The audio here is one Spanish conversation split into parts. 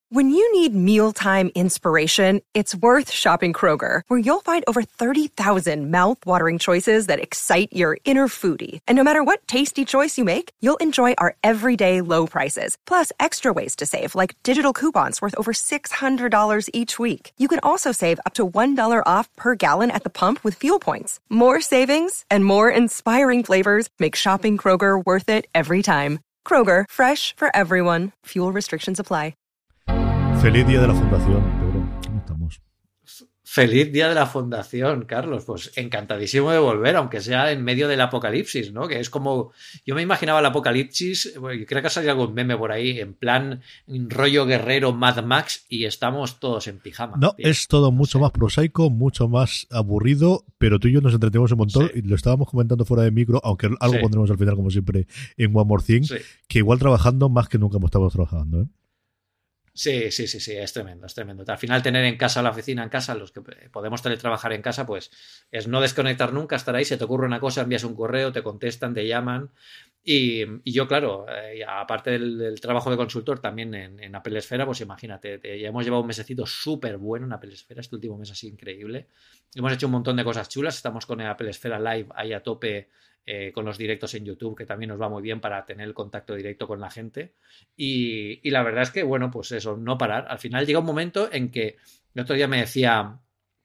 When you need mealtime inspiration, it's worth shopping Kroger, where you'll find over 30,000 mouth-watering choices that excite your inner foodie. And no matter what tasty choice you make, you'll enjoy our everyday low prices, plus extra ways to save, like digital coupons worth over $600 each week. You can also save up to $1 off per gallon at the pump with fuel points. More savings and more inspiring flavors make shopping Kroger worth it every time. Kroger, fresh for everyone. Fuel restrictions apply. Feliz Día de la Fundación, Pedro. ¿Cómo estamos? Feliz Día de la Fundación, Carlos. Pues encantadísimo de volver, aunque sea en medio del apocalipsis, ¿no? Que es como... Yo me imaginaba el apocalipsis, creo que ha salido algún meme por ahí, en plan rollo guerrero Mad Max, y estamos todos en pijama. No, tío. Es todo mucho más prosaico, mucho más aburrido, pero tú y yo nos entretenemos un montón, y lo estábamos comentando fuera de micro, aunque algo pondremos al final, como siempre, en One More Thing, que igual trabajando más que nunca hemos estado trabajando, ¿eh? Sí, es tremendo, es tremendo. Al final tener en casa la oficina en casa, los que podemos teletrabajar en casa, pues es no desconectar nunca, estar ahí, se te ocurre una cosa, envías un correo, te contestan, te llaman. Y yo, claro, aparte del trabajo de consultor también en Apple Esfera, pues imagínate, ya hemos llevado un mesecito súper bueno en Apple Esfera, este último mes así increíble. Hemos hecho un montón de cosas chulas, estamos con el Apple Esfera Live ahí a tope, con los directos en YouTube, que también nos va muy bien para tener el contacto directo con la gente. Y la verdad es que, bueno, pues eso, no parar. Al final llega un momento en que el otro día me decía...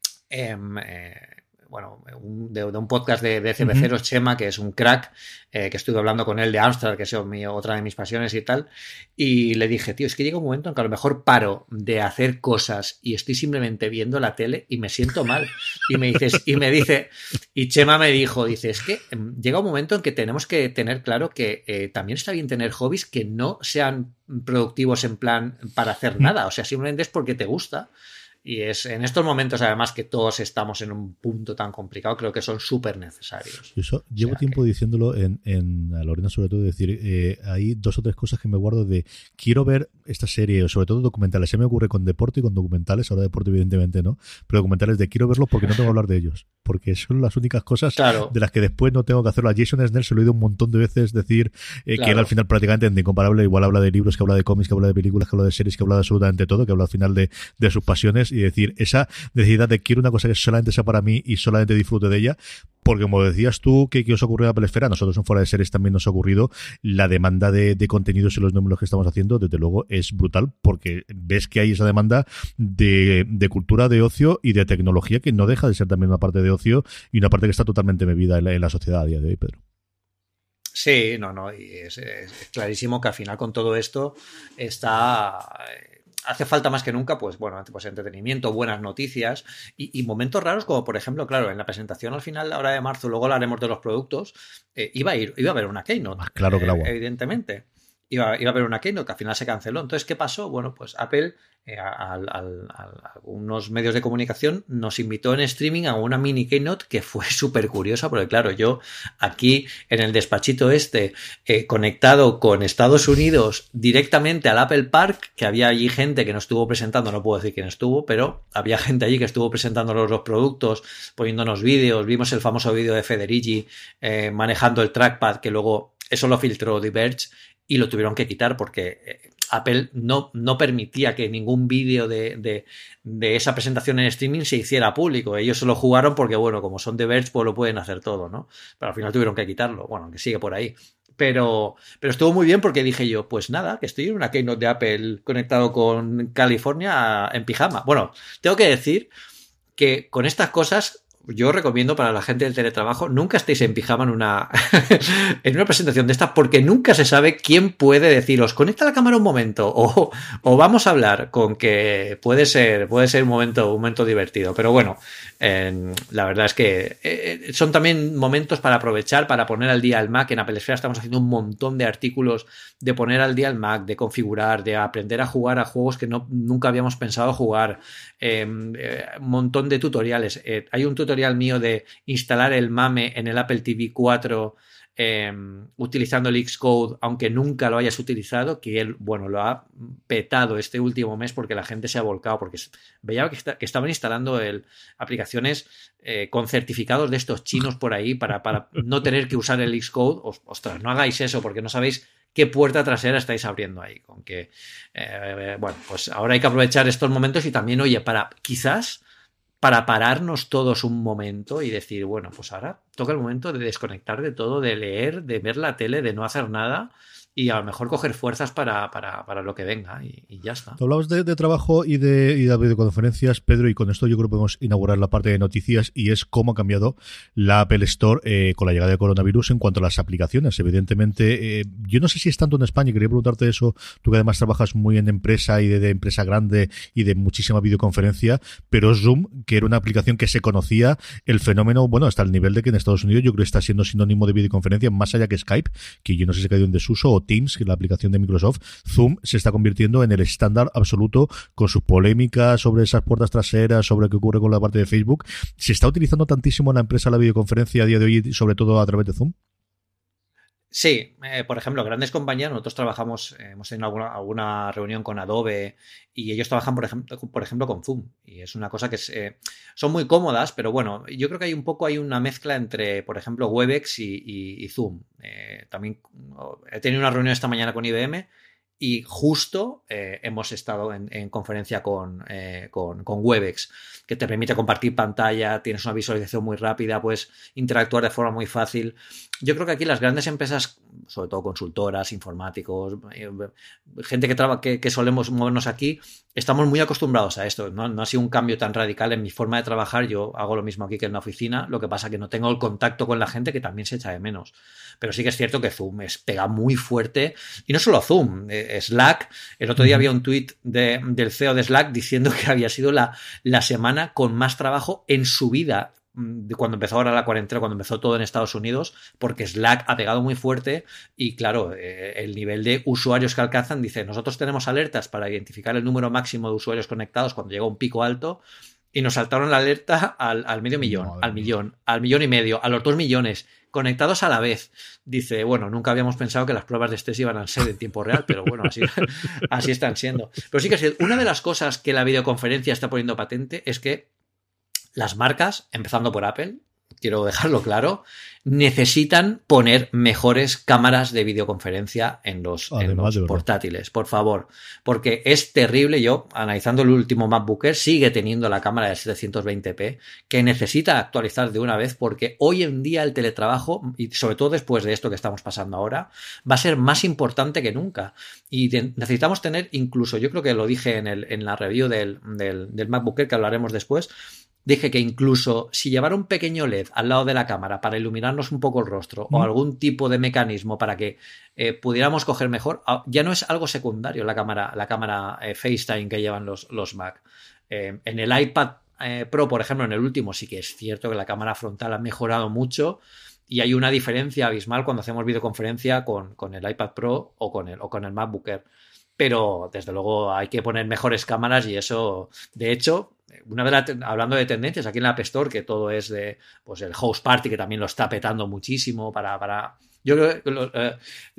de un podcast de CB0, Chema, que es un crack, que estuve hablando con él de Amstrad, que es otra de mis pasiones y tal, y le dije, tío, es que llega un momento en que a lo mejor paro de hacer cosas y estoy simplemente viendo la tele y me siento mal. Y Chema me dijo, dice, es que llega un momento en que tenemos que tener claro que también está bien tener hobbies que no sean productivos en plan para hacer nada, o sea, simplemente es porque te gusta. Y es en estos momentos, además, que todos estamos en un punto tan complicado, creo que son súper necesarios. Eso, llevo tiempo diciéndolo a Lorena, sobre todo, decir, hay 2 o 3 cosas que me guardo de quiero ver esta serie, sobre todo documentales. Se me ocurre con deporte y con documentales, ahora deporte evidentemente no, pero documentales de quiero verlos porque no tengo que hablar de ellos, porque son las únicas cosas de las que después no tengo que hacerlo. A Jason Snell se lo he oído un montón de veces decir que él al final prácticamente es incomparable, igual habla de libros, que habla de cómics, que habla de películas, que habla de series, que habla de absolutamente todo, que habla al final de sus pasiones, y decir, esa necesidad de quiero una cosa que solamente sea para mí y solamente disfrute de ella, porque como decías tú, que os ocurrió en Apple Esfera, a nosotros en Fuera de Series también nos ha ocurrido, la demanda de contenidos y los números que estamos haciendo, desde luego, es brutal, porque ves que hay esa demanda de cultura, de ocio y de tecnología, que no deja de ser también una parte de ocio y una parte que está totalmente bebida en la sociedad a día de hoy, Pedro. Sí, y es clarísimo que al final con todo esto hace falta más que nunca, pues entretenimiento, buenas noticias y momentos raros, como por ejemplo, claro, en la presentación al final, ahora de marzo, luego hablaremos de los productos, iba a haber una keynote. Más claro que el agua. Evidentemente. Iba a haber una keynote que al final se canceló. Entonces, ¿qué pasó? Bueno, pues Apple, a unos medios de comunicación, nos invitó en streaming a una mini keynote que fue súper curiosa, porque claro, yo aquí en el despachito conectado con Estados Unidos directamente al Apple Park, que había allí gente que nos estuvo presentando, no puedo decir quién estuvo, pero había gente allí que estuvo presentándonos los productos, poniéndonos vídeos, vimos el famoso vídeo de Federici manejando el trackpad, que luego eso lo filtró Diverge, y lo tuvieron que quitar porque Apple no permitía que ningún vídeo de esa presentación en streaming se hiciera público. Ellos se lo jugaron porque, bueno, como son de Verge, pues lo pueden hacer todo, ¿no? Pero al final tuvieron que quitarlo. Bueno, que sigue por ahí. Pero estuvo muy bien porque dije yo, pues nada, que estoy en una keynote de Apple conectado con California en pijama. Bueno, tengo que decir que con estas cosas... Yo recomiendo para la gente del teletrabajo, nunca estéis en pijama en una presentación de estas, porque nunca se sabe quién puede deciros, conecta la cámara un momento, o vamos a hablar, con que puede ser un momento divertido. Pero bueno, la verdad es que son también momentos para aprovechar, para poner al día el Mac. En Apple Esfera estamos haciendo un montón de artículos de poner al día el Mac, de configurar, de aprender a jugar a juegos que nunca habíamos pensado jugar, un montón de tutoriales. Hay un tutorial mío de instalar el MAME en el Apple TV 4 utilizando el Xcode, aunque nunca lo hayas utilizado, que él, bueno, lo ha petado este último mes porque la gente se ha volcado, porque veía que estaban instalando aplicaciones con certificados de estos chinos por ahí para no tener que usar el Xcode. Ostras, no hagáis eso porque no sabéis qué puerta trasera estáis abriendo ahí. Con que, bueno, pues ahora hay que aprovechar estos momentos y también, oye, quizás para pararnos todos un momento y decir, bueno, pues ahora toca el momento de desconectar de todo, de leer, de ver la tele, de no hacer nada y a lo mejor coger fuerzas para lo que venga y ya está. Hablabas de trabajo y de videoconferencias, Pedro, y con esto yo creo que podemos inaugurar la parte de noticias y es cómo ha cambiado la Apple Store con la llegada del coronavirus en cuanto a las aplicaciones. Evidentemente, yo no sé si es tanto en España, quería preguntarte eso, tú que además trabajas muy en empresa y de empresa grande y de muchísima videoconferencia, pero Zoom, que era una aplicación que se conocía, el fenómeno, bueno, hasta el nivel de que en Estados Unidos yo creo que está siendo sinónimo de videoconferencia más allá que Skype, que yo no sé si ha caído en desuso, o Teams, que es la aplicación de Microsoft. Zoom se está convirtiendo en el estándar absoluto con sus polémicas sobre esas puertas traseras, sobre qué ocurre con la parte de Facebook. ¿Se está utilizando tantísimo en la empresa la videoconferencia a día de hoy, sobre todo a través de Zoom? Sí, por ejemplo, grandes compañías, nosotros trabajamos, hemos tenido alguna reunión con Adobe y ellos trabajan, por ejemplo, con Zoom. Y es una cosa que son muy cómodas, pero bueno, yo creo que hay una mezcla entre, por ejemplo, Webex y Zoom. También he tenido una reunión esta mañana con IBM y justo hemos estado en conferencia con Webex, que te permite compartir pantalla, tienes una visualización muy rápida, puedes interactuar de forma muy fácil. Yo creo que aquí las grandes empresas, sobre todo consultoras, informáticos, gente que solemos movernos aquí, estamos muy acostumbrados a esto. No ha sido un cambio tan radical en mi forma de trabajar. Yo hago lo mismo aquí que en la oficina, lo que pasa que no tengo el contacto con la gente, que también se echa de menos. Pero sí que es cierto que Zoom pega muy fuerte, y no solo Zoom, Slack. El otro día había un tuit del CEO de Slack diciendo que había sido la semana con más trabajo en su vida, cuando empezó ahora la cuarentena, cuando empezó todo en Estados Unidos, porque Slack ha pegado muy fuerte y claro, el nivel de usuarios que alcanzan, dice, nosotros tenemos alertas para identificar el número máximo de usuarios conectados cuando llega un pico alto, y nos saltaron la alerta al medio millón, al millón y medio, a los 2 millones conectados a la vez. Dice, bueno, nunca habíamos pensado que las pruebas de estrés iban a ser en tiempo real, pero bueno, así están siendo. Pero sí que una de las cosas que la videoconferencia está poniendo patente es que las marcas, empezando por Apple, quiero dejarlo claro, necesitan poner mejores cámaras de videoconferencia en los portátiles, por favor, porque es terrible. Yo, analizando el último MacBook Air, sigue teniendo la cámara de 720p, que necesita actualizar de una vez, porque hoy en día el teletrabajo, y sobre todo después de esto que estamos pasando ahora, va a ser más importante que nunca, y necesitamos tener, incluso, yo creo que lo dije en la review del MacBook Air, que hablaremos después, dije que incluso si llevara un pequeño LED al lado de la cámara para iluminarnos un poco el rostro o algún tipo de mecanismo para que pudiéramos coger mejor, ya no es algo secundario la cámara FaceTime que llevan los Mac. En el iPad Pro, por ejemplo, en el último sí que es cierto que la cámara frontal ha mejorado mucho y hay una diferencia abismal cuando hacemos videoconferencia con el iPad Pro o con el MacBook Air. Pero desde luego hay que poner mejores cámaras y eso, de hecho, hablando de tendencias aquí en la App Store, que todo es de pues el House Party, que también lo está petando muchísimo yo creo que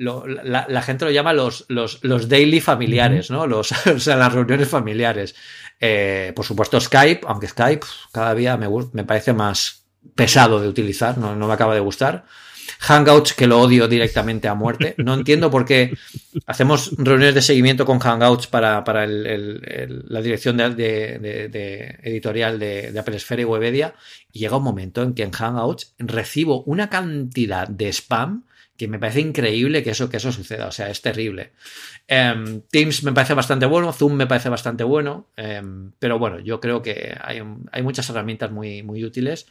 la gente lo llama los daily familiares, ¿no? O sea, las reuniones familiares. Por supuesto Skype, aunque Skype cada día me parece más pesado de utilizar, no me acaba de gustar. Hangouts, que lo odio directamente a muerte. No entiendo por qué hacemos reuniones de seguimiento con Hangouts para la dirección de editorial de Apple Esfera y Webedia, y llega un momento en que en Hangouts recibo una cantidad de spam que me parece increíble que eso suceda. O sea, es terrible. Teams me parece bastante bueno, Zoom me parece bastante bueno, pero bueno, yo creo que hay muchas herramientas muy, muy útiles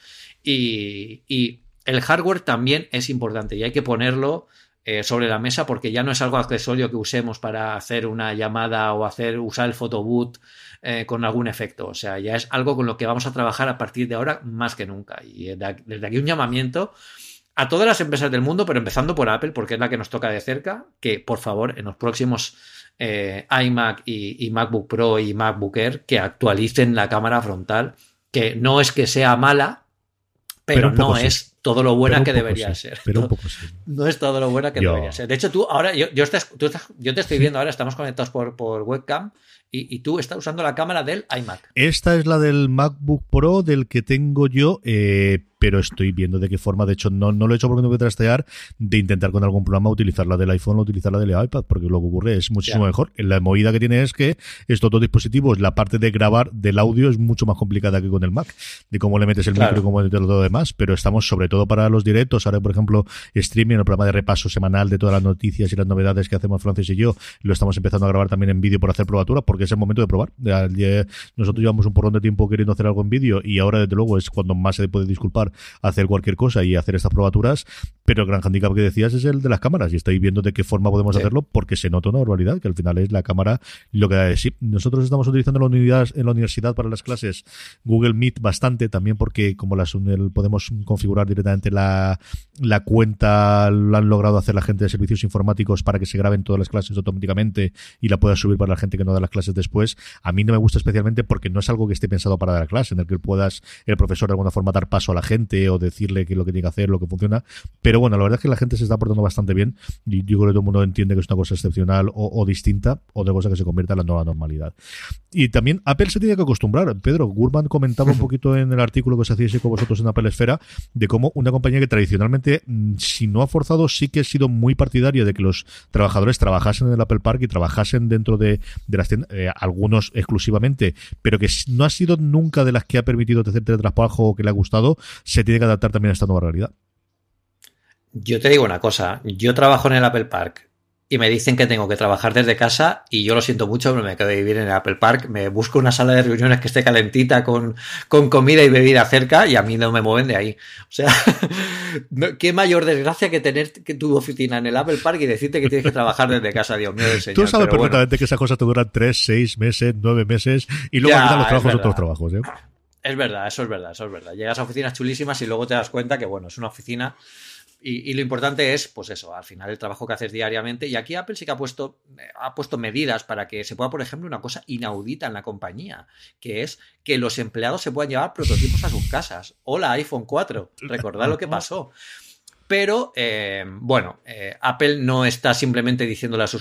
y el hardware también es importante y hay que ponerlo sobre la mesa, porque ya no es algo accesorio que usemos para hacer una llamada o usar el photobooth con algún efecto. O sea, ya es algo con lo que vamos a trabajar a partir de ahora más que nunca. Y desde aquí un llamamiento a todas las empresas del mundo, pero empezando por Apple, porque es la que nos toca de cerca, que por favor en los próximos iMac y MacBook Pro y MacBook Air, que actualicen la cámara frontal, que no es que sea mala, pero no es todo lo buena que debería ser. Pero un poco sí. No es todo lo buena que debería ser. De hecho, tú ahora, yo te estoy viendo ahora, estamos conectados por webcam, y tú estás usando la cámara del iMac. Esta es la del MacBook Pro, del que tengo yo, pero estoy viendo de qué forma, de hecho no lo he hecho porque no voy a trastear, de intentar con algún programa utilizar la del iPhone o utilizar la del iPad, porque lo que ocurre es muchísimo mejor. La movida que tiene es que estos dos dispositivos, la parte de grabar del audio es mucho más complicada que con el Mac, de cómo le metes el micro y cómo metes todo lo demás, pero estamos sobre todo para los directos, ahora por ejemplo streaming, el programa de repaso semanal de todas las noticias y las novedades que hacemos Francis y yo, lo estamos empezando a grabar también en vídeo por hacer probaturas, porque es el momento de probar. Nosotros llevamos un porrón de tiempo queriendo hacer algo en vídeo y ahora desde luego es cuando más se puede disculpar hacer cualquier cosa y hacer estas probaturas, pero el gran handicap que decías es el de las cámaras y estoy viendo de qué forma podemos hacerlo, porque se nota una barbaridad, que al final es la cámara lo que da de sí. Nosotros estamos utilizando en la universidad para las clases Google Meet bastante, también porque como podemos configurar directamente la cuenta, lo han logrado hacer la gente de servicios informáticos para que se graben todas las clases automáticamente y la pueda subir para la gente que no da las clases después. A mí no me gusta especialmente porque no es algo que esté pensado para dar clase, en el que puedas el profesor de alguna forma dar paso a la gente o decirle qué es lo que tiene que hacer, lo que funciona, pero bueno, la verdad es que la gente se está portando bastante bien y yo creo que todo el mundo entiende que es una cosa excepcional o distinta, o de cosa que se convierta en la nueva normalidad. Y también Apple se tiene que acostumbrar. Pedro Gurman comentaba un poquito en el artículo que os hacíais con vosotros en Apple Esfera de cómo una compañía que tradicionalmente, si no ha forzado, sí que ha sido muy partidaria de que los trabajadores trabajasen en el Apple Park y trabajasen dentro de las tiendas, algunos exclusivamente, pero que no ha sido nunca de las que ha permitido hacer teletrabajo o que le ha gustado, se tiene que adaptar también a esta nueva realidad. Yo te digo una cosa, yo trabajo en el Apple Park y me dicen que tengo que trabajar desde casa y yo lo siento mucho, pero me quedo de vivir en el Apple Park, me busco una sala de reuniones que esté calentita con comida y bebida cerca y a mí no me mueven de ahí. O sea, qué mayor desgracia que tener tu oficina en el Apple Park y decirte que tienes que trabajar desde casa, Dios mío del Señor. Tú sabes perfectamente que esas cosas te duran 3, 6 meses, 9 meses y luego quitan los trabajos de otros trabajos, ¿eh? Es verdad, eso es verdad. Llegas a oficinas chulísimas y luego te das cuenta que, bueno, es una oficina. Y lo importante es, pues eso, al final el trabajo que haces diariamente. Y aquí Apple sí que ha puesto medidas para que se pueda, por ejemplo, una cosa inaudita en la compañía, que es que los empleados se puedan llevar prototipos a sus casas. Hola, iPhone 4. Recordad lo que pasó. Pero, Apple no está simplemente diciéndole a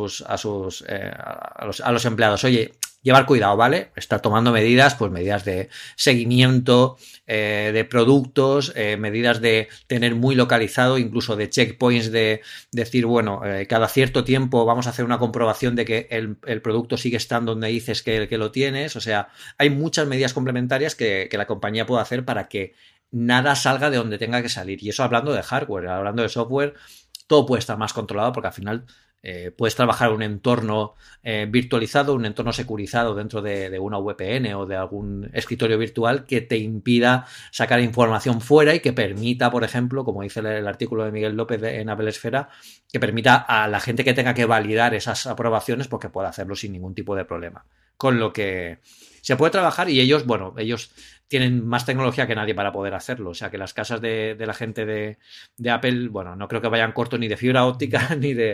los empleados, oye, llevar cuidado, ¿vale? Está tomando medidas, pues medidas de seguimiento de productos, medidas de tener muy localizado, incluso de checkpoints de decir, bueno, cada cierto tiempo vamos a hacer una comprobación de que el producto sigue estando donde dices que lo tienes. O sea, hay muchas medidas complementarias que la compañía puede hacer para que nada salga de donde tenga que salir. Y eso hablando de hardware, hablando de software, todo puede estar más controlado porque al final puedes trabajar en un entorno virtualizado, un entorno securizado dentro de una VPN o de algún escritorio virtual que te impida sacar información fuera y que permita, por ejemplo, como dice el artículo de Miguel López en Apple Esfera, que permita a la gente que tenga que validar esas aprobaciones pues que pueda hacerlo sin ningún tipo de problema. Con lo que se puede trabajar y ellos tienen más tecnología que nadie para poder hacerlo. O sea que las casas de la gente de Apple, bueno, no creo que vayan corto ni de fibra óptica ni de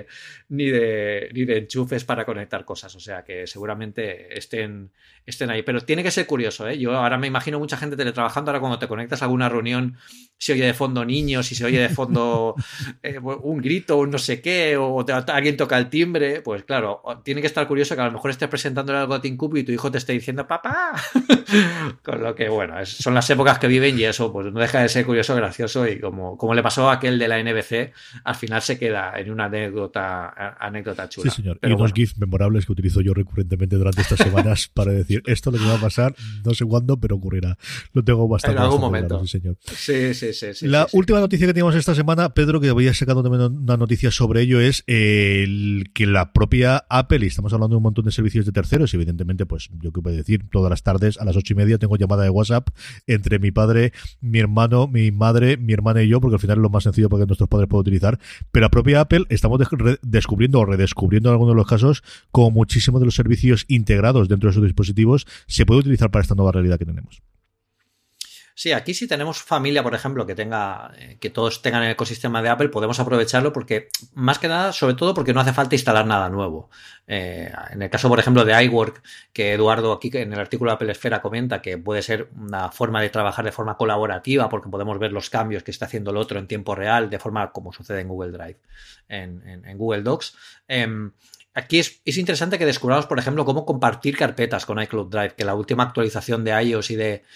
enchufes para conectar cosas. O sea que seguramente estén ahí. Pero tiene que ser curioso, ¿eh? Yo ahora me imagino mucha gente teletrabajando. Ahora cuando te conectas a alguna reunión, se oye de fondo niños y se oye de fondo un grito, un no sé qué, o alguien toca el timbre. Pues claro, tiene que estar curioso que a lo mejor estés presentándole algo a Tim Cook y tu hijo te esté diciendo ¡papá! Con lo que, bueno, son las épocas que viven y eso pues no deja de ser curioso, gracioso y como le pasó a aquel de la NBC, al final se queda en una anécdota chula. Sí, señor. Pero y unos GIFs memorables que utilizo yo recurrentemente durante estas semanas para decir esto lo que va a pasar, no sé cuándo, pero ocurrirá. Lo tengo bastante. En algún momento. Claro, sí, señor. Sí. La última noticia que teníamos esta semana, Pedro, que había sacado también una noticia sobre ello, es que la propia Apple, y estamos hablando de un montón de servicios de terceros, y evidentemente, pues yo qué puedo decir, todas las tardes a las 8:30 tengo llamada de WhatsApp entre mi padre, mi hermano, mi madre, mi hermana y yo, porque al final es lo más sencillo para que nuestros padres puedan utilizar. Pero la propia Apple estamos descubriendo o redescubriendo en algunos de los casos como muchísimos de los servicios integrados dentro de sus dispositivos se puede utilizar para esta nueva realidad que tenemos. Sí, aquí si tenemos familia, por ejemplo, que todos tengan el ecosistema de Apple, podemos aprovecharlo porque, más que nada, sobre todo porque no hace falta instalar nada nuevo. En el caso, por ejemplo, de iWork, que Eduardo aquí en el artículo de Apple Esfera comenta que puede ser una forma de trabajar de forma colaborativa porque podemos ver los cambios que está haciendo el otro en tiempo real, de forma como sucede en Google Drive, en Google Docs. aquí es interesante que descubramos, por ejemplo, cómo compartir carpetas con iCloud Drive, que la última actualización de iOS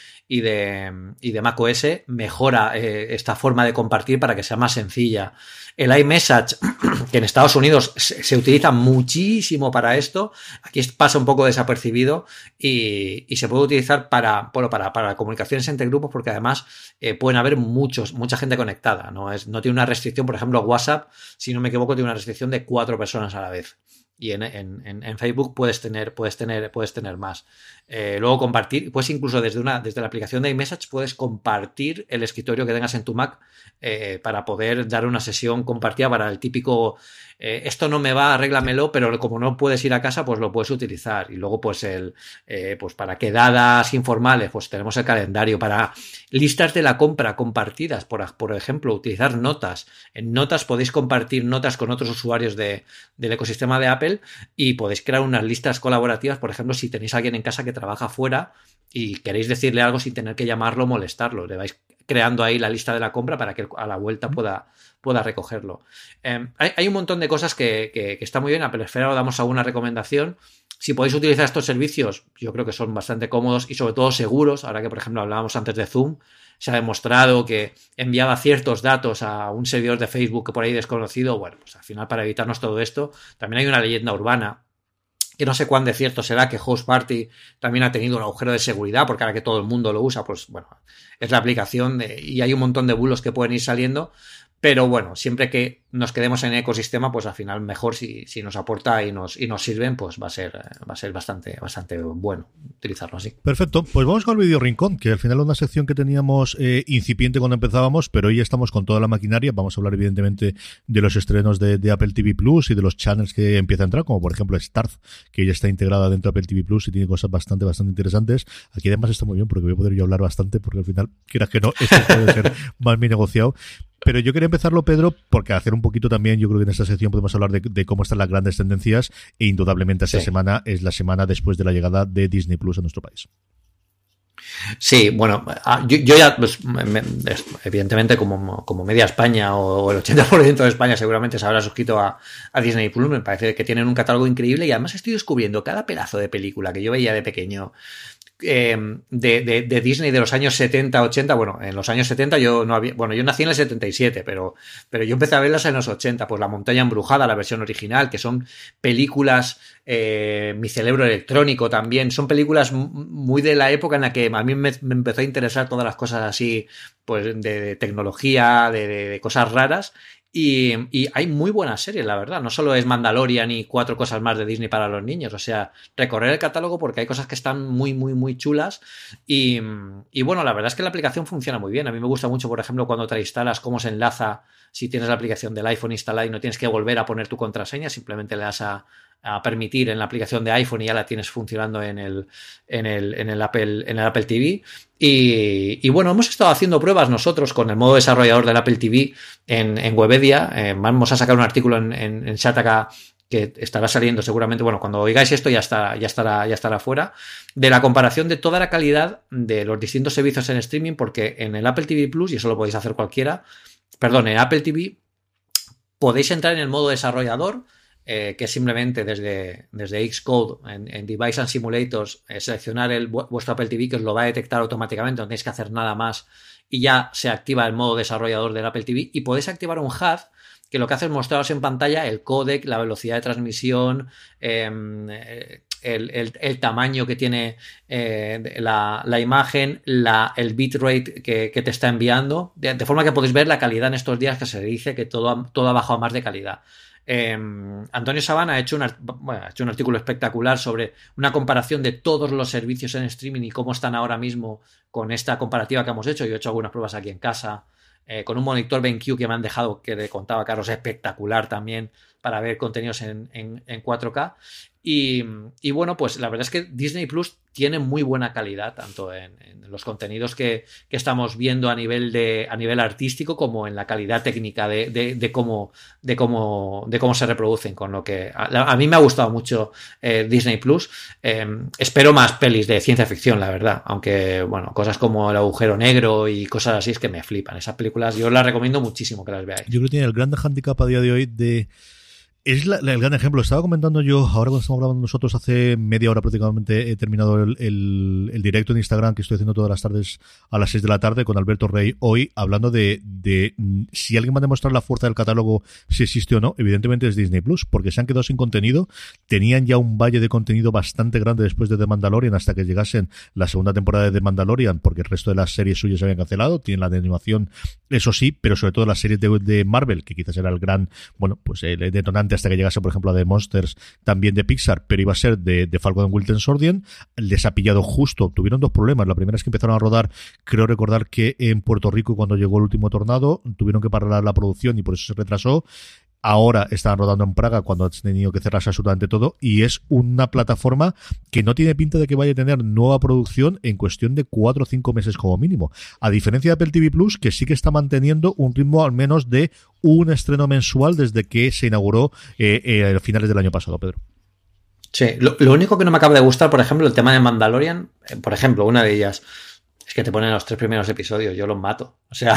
y de macOS mejora esta forma de compartir para que sea más sencilla. El iMessage, que en Estados Unidos se utiliza muchísimo para esto, aquí pasa un poco desapercibido y se puede utilizar para comunicaciones entre grupos, porque además pueden haber mucha gente conectada. No tiene una restricción, por ejemplo, WhatsApp, si no me equivoco, tiene una restricción de 4 personas a la vez. Y en Facebook puedes tener más. Luego compartir, pues incluso desde la aplicación de iMessage puedes compartir el escritorio que tengas en tu Mac para poder dar una sesión compartida para el típico esto no me va, arréglamelo, pero como no puedes ir a casa, pues lo puedes utilizar. Y luego, pues pues para quedadas informales, pues tenemos el calendario. Para listas de la compra compartidas, por ejemplo, utilizar notas. En notas podéis compartir notas con otros usuarios del ecosistema de Apple y podéis crear unas listas colaborativas, por ejemplo, si tenéis a alguien en casa que trabaja fuera y queréis decirle algo sin tener que llamarlo o molestarlo. Le vais creando ahí la lista de la compra para que a la vuelta pueda recogerlo. Hay un montón de cosas que está muy bien. A Pelesfera lo damos alguna recomendación. Si podéis utilizar estos servicios, yo creo que son bastante cómodos y sobre todo seguros. Ahora que, por ejemplo, hablábamos antes de Zoom, se ha demostrado que enviaba ciertos datos a un servidor de Facebook que por ahí desconocido. Bueno, pues al final, para evitarnos todo esto, también hay una leyenda urbana que no sé cuán de cierto será, que Houseparty también ha tenido un agujero de seguridad, porque ahora que todo el mundo lo usa, pues bueno, es la aplicación y hay un montón de bulos que pueden ir saliendo. Pero bueno, siempre que nos quedemos en el ecosistema, pues al final mejor si nos aporta y nos sirven, pues va a ser bastante bueno utilizarlo así. Perfecto, pues vamos con el Video Rincón, que al final es una sección que teníamos incipiente cuando empezábamos, pero hoy ya estamos con toda la maquinaria. Vamos a hablar evidentemente de los estrenos de Apple TV Plus y de los channels que empieza a entrar, como por ejemplo Starz, que ya está integrada dentro de Apple TV Plus y tiene cosas bastante interesantes. Aquí además está muy bien porque voy a poder yo hablar bastante, porque al final, quieras que no, esto puede ser más mi negociado. Pero yo quería empezarlo, Pedro, porque hacer un poquito también, yo creo que en esta sección podemos hablar de cómo están las grandes tendencias e indudablemente esta semana es la semana después de la llegada de Disney Plus a nuestro país. Sí, bueno, yo ya, pues, evidentemente, como media España o el 80% de España seguramente se habrá suscrito a Disney Plus. Me parece que tienen un catálogo increíble y además estoy descubriendo cada pedazo de película que yo veía de pequeño de Disney de los años 70, 80. Bueno, en los años 70 yo nací en el 77, pero yo empecé a verlas en los 80, pues La montaña embrujada, la versión original, que son películas, Mi cerebro electrónico también, son películas muy de la época en la que a mí me empezó a interesar todas las cosas así, pues de tecnología, de cosas raras. Y hay muy buenas series, la verdad. No solo es Mandalorian y 4 cosas más de Disney para los niños. O sea, recorrer el catálogo porque hay cosas que están muy chulas. Y bueno, la verdad es que la aplicación funciona muy bien. A mí me gusta mucho, por ejemplo, cuando te la instalas, cómo se enlaza si tienes la aplicación del iPhone instalada y no tienes que volver a poner tu contraseña. Simplemente le das a permitir en la aplicación de iPhone y ya la tienes funcionando en el Apple TV. Y bueno, hemos estado haciendo pruebas nosotros con el modo desarrollador del Apple TV en Webedia. Vamos a sacar un artículo en Shataka que estará saliendo seguramente, bueno, cuando oigáis esto ya estará fuera, de la comparación de toda la calidad de los distintos servicios en streaming, porque en el Apple TV Plus, y eso lo podéis hacer en Apple TV podéis entrar en el modo desarrollador, que es simplemente desde Xcode en Device and Simulators, seleccionar vuestro Apple TV, que os lo va a detectar automáticamente, no tenéis que hacer nada más y ya se activa el modo desarrollador del Apple TV, y podéis activar un HUD que lo que hace es mostraros en pantalla el códec, la velocidad de transmisión, el tamaño que tiene la imagen, el bitrate que te está enviando, de forma que podéis ver la calidad en estos días, que se dice que todo ha bajado más de calidad. Antonio Sabana ha hecho un artículo espectacular sobre una comparación de todos los servicios en streaming y cómo están ahora mismo con esta comparativa que hemos hecho. Yo he hecho algunas pruebas aquí en casa con un monitor BenQ que me han dejado, que le contaba Carlos, espectacular también para ver contenidos en 4K. Y bueno, pues la verdad es que Disney Plus tiene muy buena calidad, tanto en los contenidos que estamos viendo a nivel artístico, como en la calidad técnica de cómo se reproducen, con lo que a mí me ha gustado mucho Disney Plus. Espero más pelis de ciencia ficción, la verdad, aunque bueno, cosas como El agujero negro y cosas así es que me flipan. Esas películas yo las recomiendo muchísimo que las veáis. Yo creo que tiene el gran handicap a día de hoy de Es el gran ejemplo. Estaba comentando yo, ahora cuando estamos grabando nosotros, hace media hora prácticamente he terminado el directo en Instagram que estoy haciendo todas las tardes a las 6 de la tarde con Alberto Rey, hoy hablando de si alguien va a demostrar la fuerza del catálogo, si existe o no, evidentemente es Disney Plus, porque se han quedado sin contenido, tenían ya un valle de contenido bastante grande después de The Mandalorian hasta que llegasen la segunda temporada de The Mandalorian, porque el resto de las series suyas se habían cancelado, tienen la de animación, eso sí, pero sobre todo las series de Marvel, que quizás era el gran, bueno, pues el detonante hasta que llegase, por ejemplo, a The Monsters, también de Pixar, pero iba a ser de Falcon and Winter Soldier. Les ha pillado justo, tuvieron dos problemas. La primera es que empezaron a rodar, creo recordar que en Puerto Rico, cuando llegó el último tornado, tuvieron que parar la producción y por eso se retrasó. Ahora están rodando en Praga cuando han tenido que cerrarse absolutamente todo, y es una plataforma que no tiene pinta de que vaya a tener nueva producción en cuestión de 4 o 5 meses como mínimo. A diferencia de Apple TV Plus, que sí que está manteniendo un ritmo al menos de un estreno mensual desde que se inauguró a finales del año pasado, Pedro. Sí, lo único que no me acaba de gustar, por ejemplo, el tema de Mandalorian, por ejemplo, una de ellas, es que te ponen los 3 primeros episodios, yo los mato. O sea,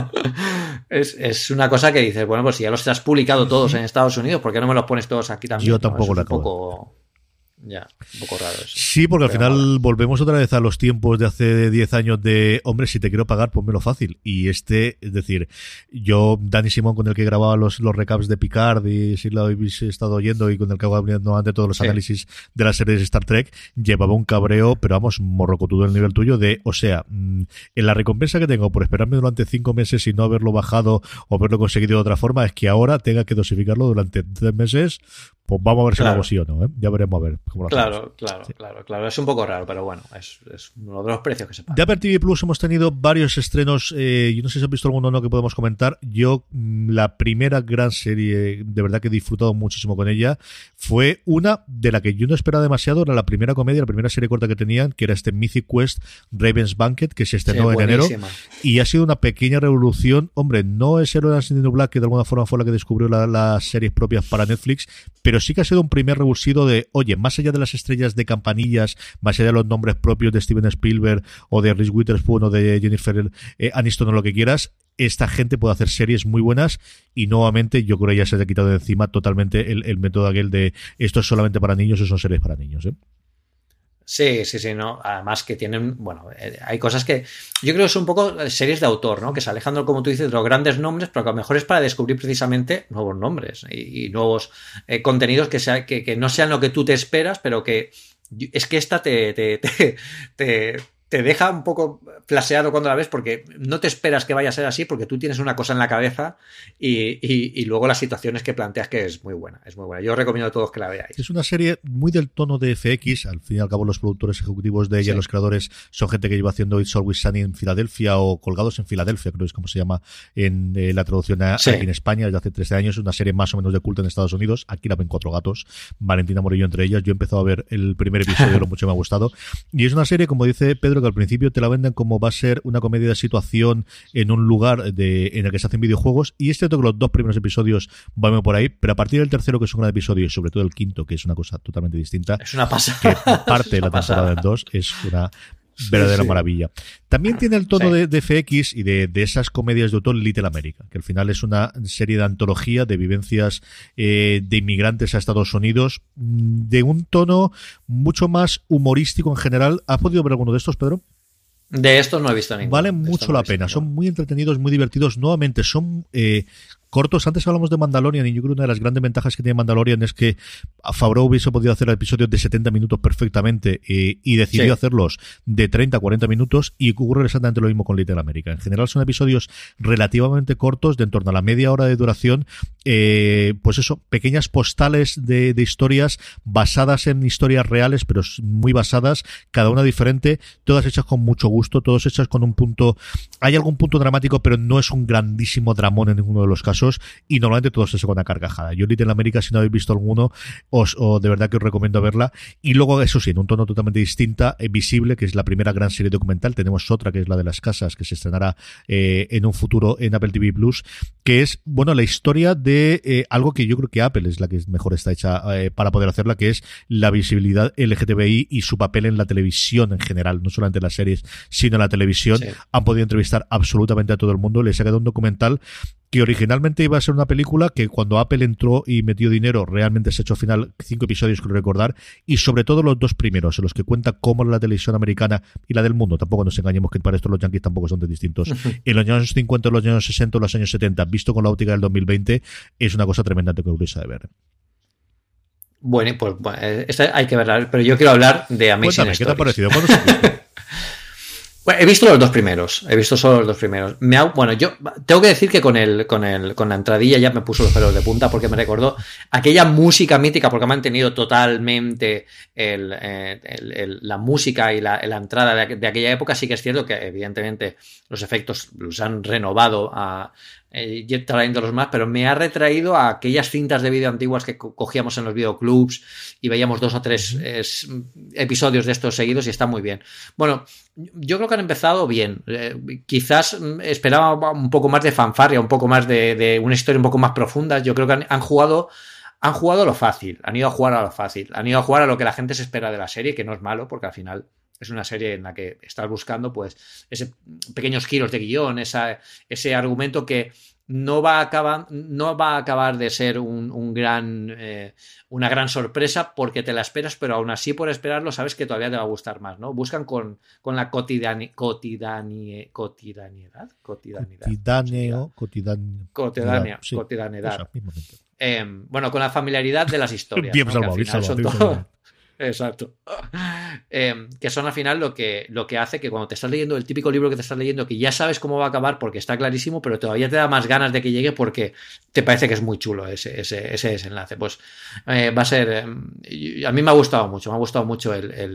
es una cosa que dices, bueno, pues si ya los has publicado todos en Estados Unidos, ¿por qué no me los pones todos aquí también? Yo tampoco lo acabo. Ya, un poco raro eso. Sí, porque al final bueno, volvemos otra vez a los tiempos de hace 10 años de, hombre, si te quiero pagar, ponmelo fácil. Y es decir, yo, Dani Simón, con el que grababa los recaps de Picard, y si lo habéis estado oyendo, y con el que hago ante todos los análisis de las series de Star Trek, llevaba un cabreo, pero vamos, morrocotudo el nivel tuyo de, o sea, en la recompensa que tengo por esperarme durante 5 meses y no haberlo bajado o haberlo conseguido de otra forma, es que ahora tenga que dosificarlo durante 3 meses. Pues vamos a ver si lo hago sí o no, ¿eh? Ya veremos a ver cómo lo hacemos. Claro. Es un poco raro, pero bueno, es uno de los precios que se pagan. De Apple TV Plus hemos tenido varios estrenos. Yo no sé si has visto alguno o no que podemos comentar. Yo, la primera gran serie, de verdad que he disfrutado muchísimo con ella, fue una de la que yo no esperaba demasiado. Era la primera comedia, la primera serie corta que tenían, que era Mythic Quest Raven's Banquet, que se estrenó en enero. Y ha sido una pequeña revolución. Hombre, no es el Orange is the New Black, que de alguna forma fue la que descubrió las series propias para Netflix, pero sí que ha sido un primer revulsivo de, oye, más allá de las estrellas de campanillas, más allá de los nombres propios de Steven Spielberg o de Reese Witherspoon o de Jennifer Aniston o lo que quieras, esta gente puede hacer series muy buenas. Y nuevamente yo creo que ya se le ha quitado de encima totalmente el método aquel de esto es solamente para niños o son series para niños, ¿eh? Sí, no. Además que tienen, bueno, hay cosas que yo creo que son un poco series de autor, ¿no? Que se alejan, como tú dices, de los grandes nombres, pero que a lo mejor es para descubrir precisamente nuevos nombres y nuevos contenidos que no sean lo que tú te esperas, pero que es que esta te deja un poco flaseado cuando la ves, porque no te esperas que vaya a ser así, porque tú tienes una cosa en la cabeza y luego las situaciones que planteas, que es muy buena. Yo os recomiendo a todos que la veáis. Es una serie muy del tono de FX. Al fin y al cabo, los productores ejecutivos de ella, los creadores, son gente que lleva haciendo It's Always Sunny en Filadelfia o Colgados en Filadelfia, creo que es como se llama en la traducción aquí en España, desde hace 13 años. Es una serie más o menos de culto en Estados Unidos. Aquí la ven 4 gatos, Valentina Morillo entre ellas. Yo he empezado a ver el primer episodio, lo mucho me ha gustado. Y es una serie, como dice Pedro, que al principio te la venden como va a ser una comedia de situación en un lugar en el que se hacen videojuegos, y es cierto que los 2 primeros episodios van por ahí, pero a partir del tercero, que es un gran episodio, y sobre todo el quinto, que es una cosa totalmente distinta, es una pasada, que parte de la temporada en 2, es una verdadera maravilla. También tiene el tono de FX y de esas comedias de autor, Little America, que al final es una serie de antología de vivencias de inmigrantes a Estados Unidos, de un tono mucho más humorístico en general. ¿Has podido ver alguno de estos, Pedro? De estos no he visto ninguno. Valen mucho la pena, son muy entretenidos, muy divertidos. Nuevamente, son cortos. Antes hablamos de Mandalorian, y yo creo que una de las grandes ventajas que tiene Mandalorian es que Favreau hubiese podido hacer episodios de 70 minutos perfectamente y decidió hacerlos de 30 a 40 minutos, y ocurre exactamente lo mismo con Little America. En general son episodios relativamente cortos, de en torno a la media hora de duración, pues eso, pequeñas postales de historias basadas en historias reales, pero muy basadas, cada una diferente, todas hechas con mucho gusto, todas hechas con un punto, hay algún punto dramático, pero no es un grandísimo dramón en ninguno de los casos, y normalmente todos se con una carcajada. Yo Little America, si no habéis visto alguno, de verdad que os recomiendo verla. Y luego, eso sí, en un tono totalmente distinta, Visible, que es la primera gran serie documental. Tenemos otra, que es la de las casas, que se estrenará en un futuro en Apple TV Plus, que es, bueno, la historia de algo que yo creo que Apple es la que mejor está hecha para poder hacerla, que es la visibilidad LGTBI y su papel en la televisión en general, no solamente en las series, sino en la televisión. Han podido entrevistar absolutamente a todo el mundo. Les ha quedado un documental que originalmente iba a ser una película que cuando Apple entró y metió dinero realmente se ha hecho al final 5 episodios, creo recordar, y sobre todo los 2 primeros, en los que cuenta cómo la televisión americana y la del mundo, tampoco nos engañemos que para esto los yankees tampoco son tan distintos, en los años 50, en los años 60, en los años 70, visto con la óptica del 2020, es una cosa tremendamente curiosa de ver. Bueno, pues esta hay que verla, pero yo quiero hablar de Amazing Cuéntame, Stories. ¿qué te ha parecido? ¿Cuándo supiste? Bueno, he visto los 2 primeros. He visto solo los 2 primeros. Bueno, yo tengo que decir que con la entradilla ya me puso los pelos de punta porque me recordó aquella música mítica, porque ha mantenido totalmente la música y la entrada de aquella época. Sí que es cierto que, evidentemente, los efectos los han renovado trayéndolos más, pero me ha retraído a aquellas cintas de vídeo antiguas que cogíamos en los videoclubs y veíamos 2 o 3 episodios de estos seguidos y está muy bien. Bueno, yo creo que han empezado bien. Quizás esperaba un poco más de fanfarria, un poco más de una historia un poco más profunda. Yo creo que han jugado a lo fácil, han ido a jugar a lo fácil, han ido a jugar a lo que la gente se espera de la serie, que no es malo, porque al final es una serie en la que estás buscando pues pequeños giros de guión, ese argumento que no va a acabar de ser una gran sorpresa porque te la esperas, pero aún así por esperarlo sabes que todavía te va a gustar más, ¿no? Buscan con la cotidianidad. Bueno, con la familiaridad de las historias. Bien, ¿no? salvado. Exacto. Que son al final lo que hace que cuando te estás leyendo el típico libro que te estás leyendo, que ya sabes cómo va a acabar porque está clarísimo, pero todavía te da más ganas de que llegue porque te parece que es muy chulo ese desenlace. Pues va a ser... a mí me ha gustado mucho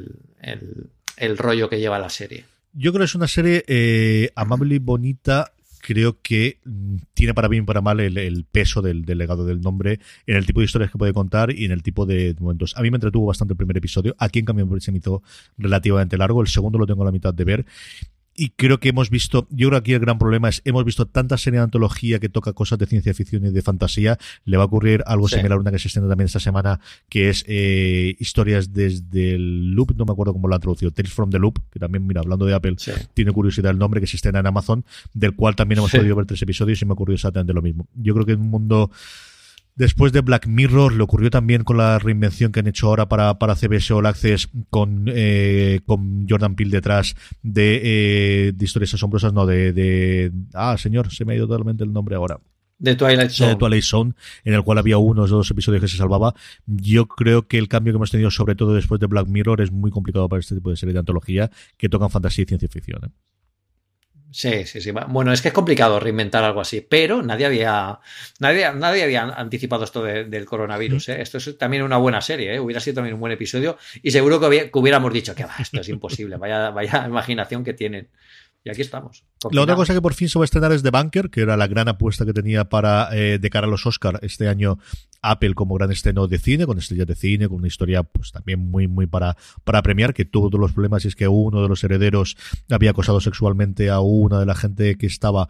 el rollo que lleva la serie. Yo creo que es una serie amable y bonita. Creo que tiene para bien y para mal el peso del legado del nombre en el tipo de historias que puede contar y en el tipo de momentos. A mí me entretuvo bastante el primer episodio. Aquí, en cambio, se me hizo relativamente largo. El segundo lo tengo a la mitad de ver. Y creo que yo creo que aquí el gran problema es, hemos visto tanta serie de antología que toca cosas de ciencia ficción y de fantasía. Le va a ocurrir algo similar a una que se estrena también esta semana, que es historias desde el Loop, no me acuerdo cómo lo han traducido, Tales from the Loop, que también, mira, hablando de Apple, tiene curiosidad el nombre, que se estrena en Amazon, del cual también hemos podido ver 3 episodios y me ha ocurrido exactamente lo mismo. Yo creo que en un mundo... Después de Black Mirror, le ocurrió también con la reinvención que han hecho ahora para CBS All Access con Jordan Peele detrás de historias asombrosas, señor, se me ha ido totalmente el nombre ahora. De Twilight Zone, en el cual había unos o 2 episodios que se salvaba. Yo creo que el cambio que hemos tenido, sobre todo después de Black Mirror, es muy complicado para este tipo de serie de antología que tocan fantasía y ciencia ficción. Sí. Bueno, es que es complicado reinventar algo así, pero nadie había anticipado esto del coronavirus. Esto es también una buena serie, hubiera sido también un buen episodio y seguro que hubiéramos dicho que esto es imposible, vaya imaginación que tienen. Y aquí estamos. La otra cosa que por fin se va a estrenar es The Bunker, que era la gran apuesta que tenía para de cara a los Oscar este año Apple como gran estreno de cine, con estrellas de cine, con una historia pues también muy muy para premiar, que tuvo todos los problemas, y es que uno de los herederos había acosado sexualmente a una de la gente que estaba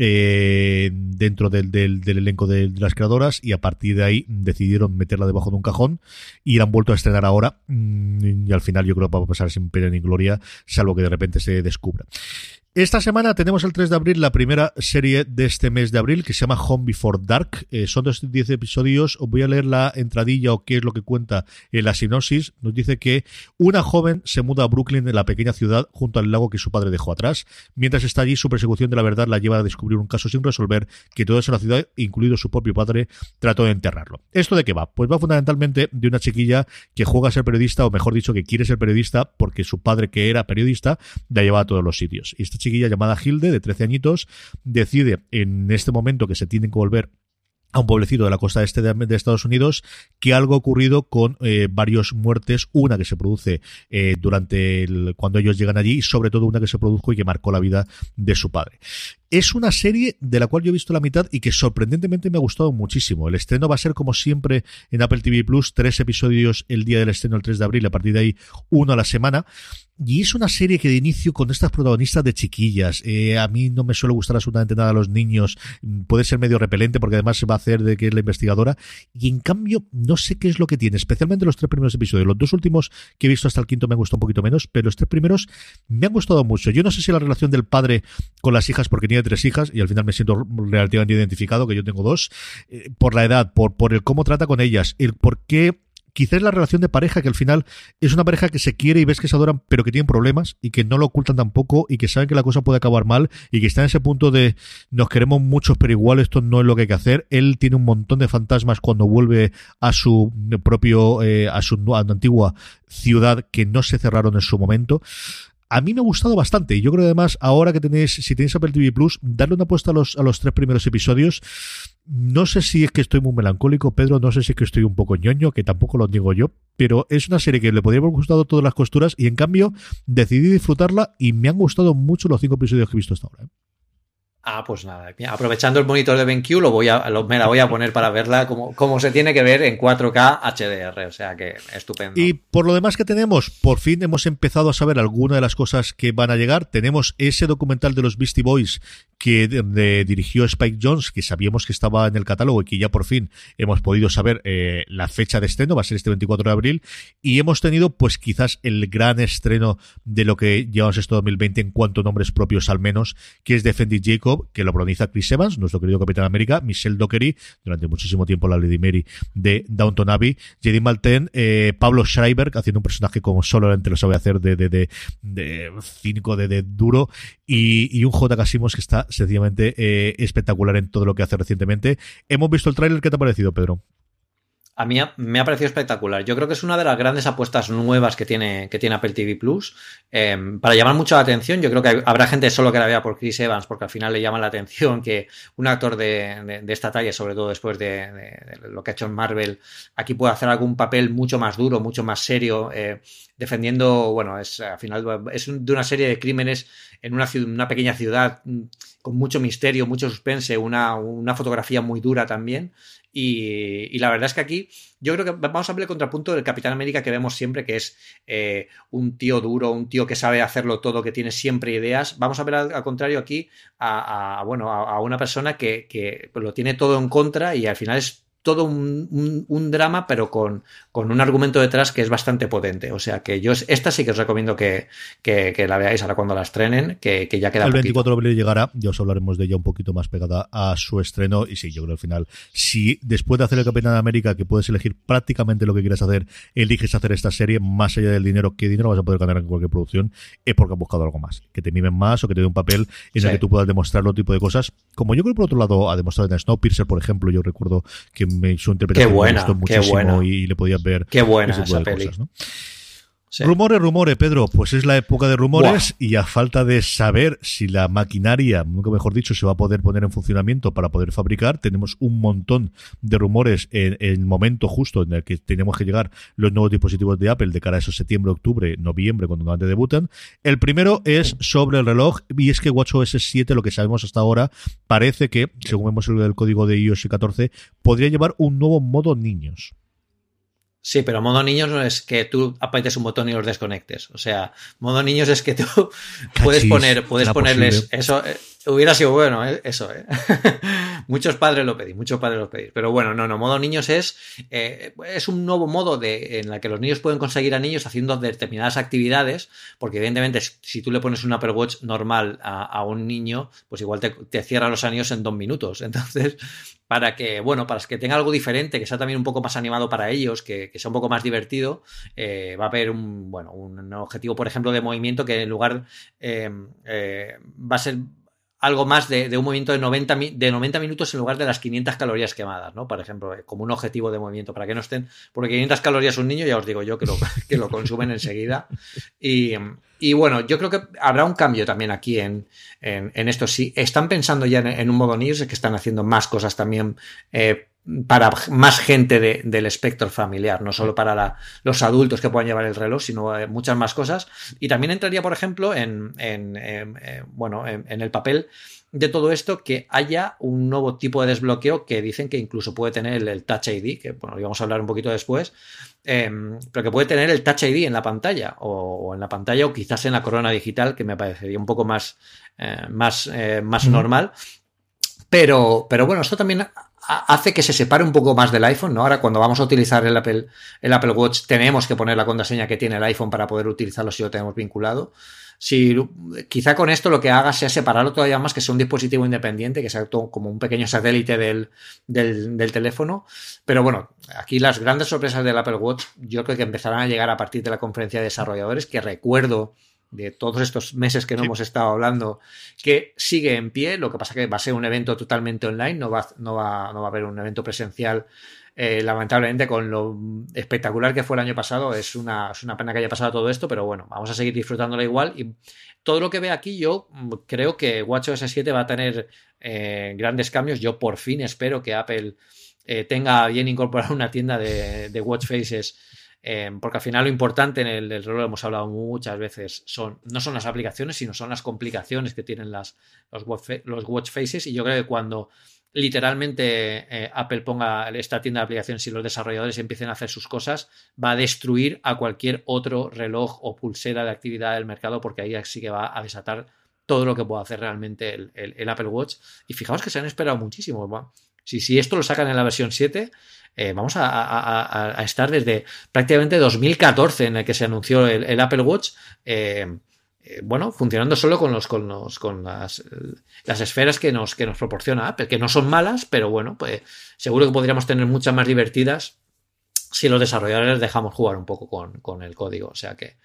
dentro del elenco de las creadoras, y a partir de ahí decidieron meterla debajo de un cajón y la han vuelto a estrenar ahora, y al final yo creo que va a pasar sin pena ni gloria, salvo que de repente se descubra. Esta semana tenemos el 3 de abril la primera serie de este mes de abril, que se llama Home Before Dark. Son 10 episodios. Os voy a leer la entradilla o qué es lo que cuenta en la sinopsis. Nos dice que una joven se muda a Brooklyn, en la pequeña ciudad, junto al lago que su padre dejó atrás. Mientras está allí, su persecución de la verdad la lleva a descubrir un caso sin resolver que toda esa ciudad, incluido su propio padre, trató de enterrarlo. ¿Esto de qué va? Pues va fundamentalmente de una chiquilla que juega a ser periodista, o mejor dicho, que quiere ser periodista porque su padre, que era periodista, la lleva a todos los sitios. Y esta chiquilla llamada Hilde, de 13 añitos, decide en este momento que se tienen que volver a un pueblecito de la costa este de Estados Unidos, que algo ha ocurrido con varias muertes, una que se produce cuando ellos llegan allí, y sobre todo una que se produjo y que marcó la vida de su padre. Es una serie de la cual yo he visto la mitad y que sorprendentemente me ha gustado muchísimo. El estreno va a ser, como siempre, en Apple TV Plus, 3 episodios el día del estreno, el 3 de abril, a partir de ahí 1 a la semana. Y es una serie que de inicio con estas protagonistas de chiquillas, a mí no me suele gustar absolutamente nada a los niños, puede ser medio repelente porque además se va a hacer de que es la investigadora, y en cambio no sé qué es lo que tiene, especialmente los 3 primeros episodios. Los 2 últimos que he visto hasta el 5º me han gustado un poquito menos, pero los 3 primeros me han gustado mucho. Yo no sé si la relación del padre con las hijas, porque tiene 3 hijas y al final me siento relativamente identificado, que yo tengo 2, por la edad, por el cómo trata con ellas, el por qué. Quizás la relación de pareja, que al final es una pareja que se quiere y ves que se adoran, pero que tienen problemas y que no lo ocultan tampoco y que saben que la cosa puede acabar mal y que está en ese punto de nos queremos muchos, pero igual esto no es lo que hay que hacer. Él tiene un montón de fantasmas cuando vuelve a su propio, a su antigua ciudad que no se cerraron en su momento. A mí me ha gustado bastante y yo creo que además ahora que si tenéis Apple TV Plus, darle una apuesta a los 3 primeros episodios. No sé si es que estoy muy melancólico, Pedro, no sé si es que estoy un poco ñoño, que tampoco lo digo yo, pero es una serie que le podría haber gustado todas las costuras y en cambio decidí disfrutarla y me han gustado mucho los 5 episodios que he visto hasta ahora. Pues nada, aprovechando el monitor de BenQ, me la voy a poner para verla como se tiene que ver en 4K HDR, o sea que estupendo. Y por lo demás que tenemos, por fin hemos empezado a saber alguna de las cosas que van a llegar. Tenemos ese documental de los Beastie Boys que dirigió Spike Jonze, que sabíamos que estaba en el catálogo y que ya por fin hemos podido saber la fecha de estreno, va a ser este 24 de abril, y hemos tenido pues quizás el gran estreno de lo que llevamos este 2020 en cuanto a nombres propios al menos, que es Defending Jacob, que lo protagoniza Chris Evans, nuestro querido Capitán América, Michelle Dockery, durante muchísimo tiempo la Lady Mary de Downton Abbey, J.D. Malten, Pablo Schreiber, haciendo un personaje como solamente lo sabe hacer de cínico, de duro, y un J. Casimos que está sencillamente espectacular en todo lo que hace recientemente. Hemos visto el tráiler, ¿qué te ha parecido, Pedro? A mí me ha parecido espectacular. Yo creo que es una de las grandes apuestas nuevas que tiene Apple TV Plus. Para llamar mucho la atención, yo creo que habrá gente solo que la vea por Chris Evans, porque al final le llama la atención que un actor de esta talla, sobre todo después de lo que ha hecho en Marvel, aquí puede hacer algún papel mucho más duro, mucho más serio, defendiendo, bueno, al final es de una serie de crímenes en una pequeña ciudad con mucho misterio, mucho suspense, una fotografía muy dura también. Y la verdad es que aquí yo creo que vamos a ver el contrapunto del Capitán América que vemos siempre, que es un tío duro, un tío que sabe hacerlo todo, que tiene siempre ideas. Vamos a ver al contrario aquí a una persona que lo tiene todo en contra y al final es todo un drama, pero con un argumento detrás que es bastante potente. O sea que esta sí que os recomiendo que la veáis ahora cuando la estrenen, que ya queda el poquito. 24 de abril llegará, ya os hablaremos de ella un poquito más pegada a su estreno. Y sí, yo creo que al final, si después de hacer el Capitán de América, que puedes elegir prácticamente lo que quieras hacer, eliges hacer esta serie, más allá del dinero, ¿qué dinero vas a poder ganar en cualquier producción? Es porque has buscado algo más, que te mimen más o que te dé un papel en el que tú puedas demostrar otro tipo de cosas, como yo creo por otro lado ha demostrado en Snowpiercer, por ejemplo. Yo recuerdo que su interpretación me gustó muchísimo y le podías ver qué buena esa peli. Cosas, ¿no? Sí. Rumores, Pedro, pues es la época de rumores. ¡Buah! Y a falta de saber si la maquinaria, nunca mejor dicho, se va a poder poner en funcionamiento para poder fabricar, tenemos un montón de rumores en el momento justo en el que tenemos que llegar los nuevos dispositivos de Apple de cara a esos septiembre, octubre, noviembre, cuando normalmente debutan. El primero es sobre el reloj, y es que WatchOS 7, lo que sabemos hasta ahora, parece que, según vemos el código de iOS 14, podría llevar un nuevo modo niños. Sí, pero modo niños no es que tú apretes un botón y los desconectes. O sea, modo niños es que tú puedes ponerles eso. Hubiera sido bueno, eso. Muchos padres lo pedís. Pero bueno, no. Modo niños es un nuevo modo en el que los niños pueden conseguir a niños haciendo determinadas actividades, porque evidentemente si tú le pones un Apple Watch normal a un niño, pues igual te cierra los anillos en 2 minutos. Entonces, para que tenga algo diferente, que sea también un poco más animado para ellos, que sea un poco más divertido, va a haber un objetivo, por ejemplo, de movimiento que en lugar va a ser algo más de un movimiento de 90 minutos en lugar de las 500 calorías quemadas, ¿no? Por ejemplo, como un objetivo de movimiento, para que no estén, porque 500 calorías un niño, ya os digo yo que lo consumen enseguida. Y bueno, yo creo que habrá un cambio también aquí en esto. Si están pensando ya en un modo niños, es que están haciendo más cosas también para más gente del espectro familiar, no solo para los adultos que puedan llevar el reloj, sino muchas más cosas. Y también entraría, por ejemplo, en el papel de todo esto, que haya un nuevo tipo de desbloqueo que dicen que incluso puede tener el Touch ID, que bueno, íbamos a hablar un poquito después, pero que puede tener el Touch ID en la pantalla, o en la pantalla, o quizás en la corona digital, que me parecería un poco más normal. Pero bueno, esto también hace que se separe un poco más del iPhone, ¿no? Ahora, cuando vamos a utilizar el Apple Watch, tenemos que poner la contraseña que tiene el iPhone para poder utilizarlo si lo tenemos vinculado. Quizá con esto lo que haga sea separarlo todavía más, que sea un dispositivo independiente, que sea como un pequeño satélite del teléfono. Pero bueno, aquí las grandes sorpresas del Apple Watch yo creo que empezarán a llegar a partir de la conferencia de desarrolladores, que recuerdo de todos estos meses que no hemos estado hablando, que sigue en pie. Lo que pasa que va a ser un evento totalmente online, no va a haber un evento presencial. Lamentablemente, con lo espectacular que fue el año pasado, es una pena que haya pasado todo esto, pero bueno, vamos a seguir disfrutándolo igual. Y todo lo que veo aquí, yo creo que WatchOS 7 va a tener grandes cambios. Yo por fin espero que Apple tenga bien incorporar una tienda de watch faces, porque al final lo importante en el reloj, hemos hablado muchas veces, no son las aplicaciones, sino son las complicaciones que tienen los watch faces. Y yo creo que cuando literalmente Apple ponga esta tienda de aplicaciones y los desarrolladores empiecen a hacer sus cosas, va a destruir a cualquier otro reloj o pulsera de actividad del mercado, porque ahí sí que va a desatar todo lo que pueda hacer realmente el Apple Watch. Y fijaos que se han esperado muchísimo, ¿va? Si esto lo sacan en la versión 7, vamos a estar desde prácticamente 2014, en el que se anunció el Apple Watch, funcionando solo con las esferas que nos proporciona Apple, que no son malas, pero bueno, pues seguro que podríamos tener muchas más divertidas si los desarrolladores dejamos jugar un poco con el código. O sea que,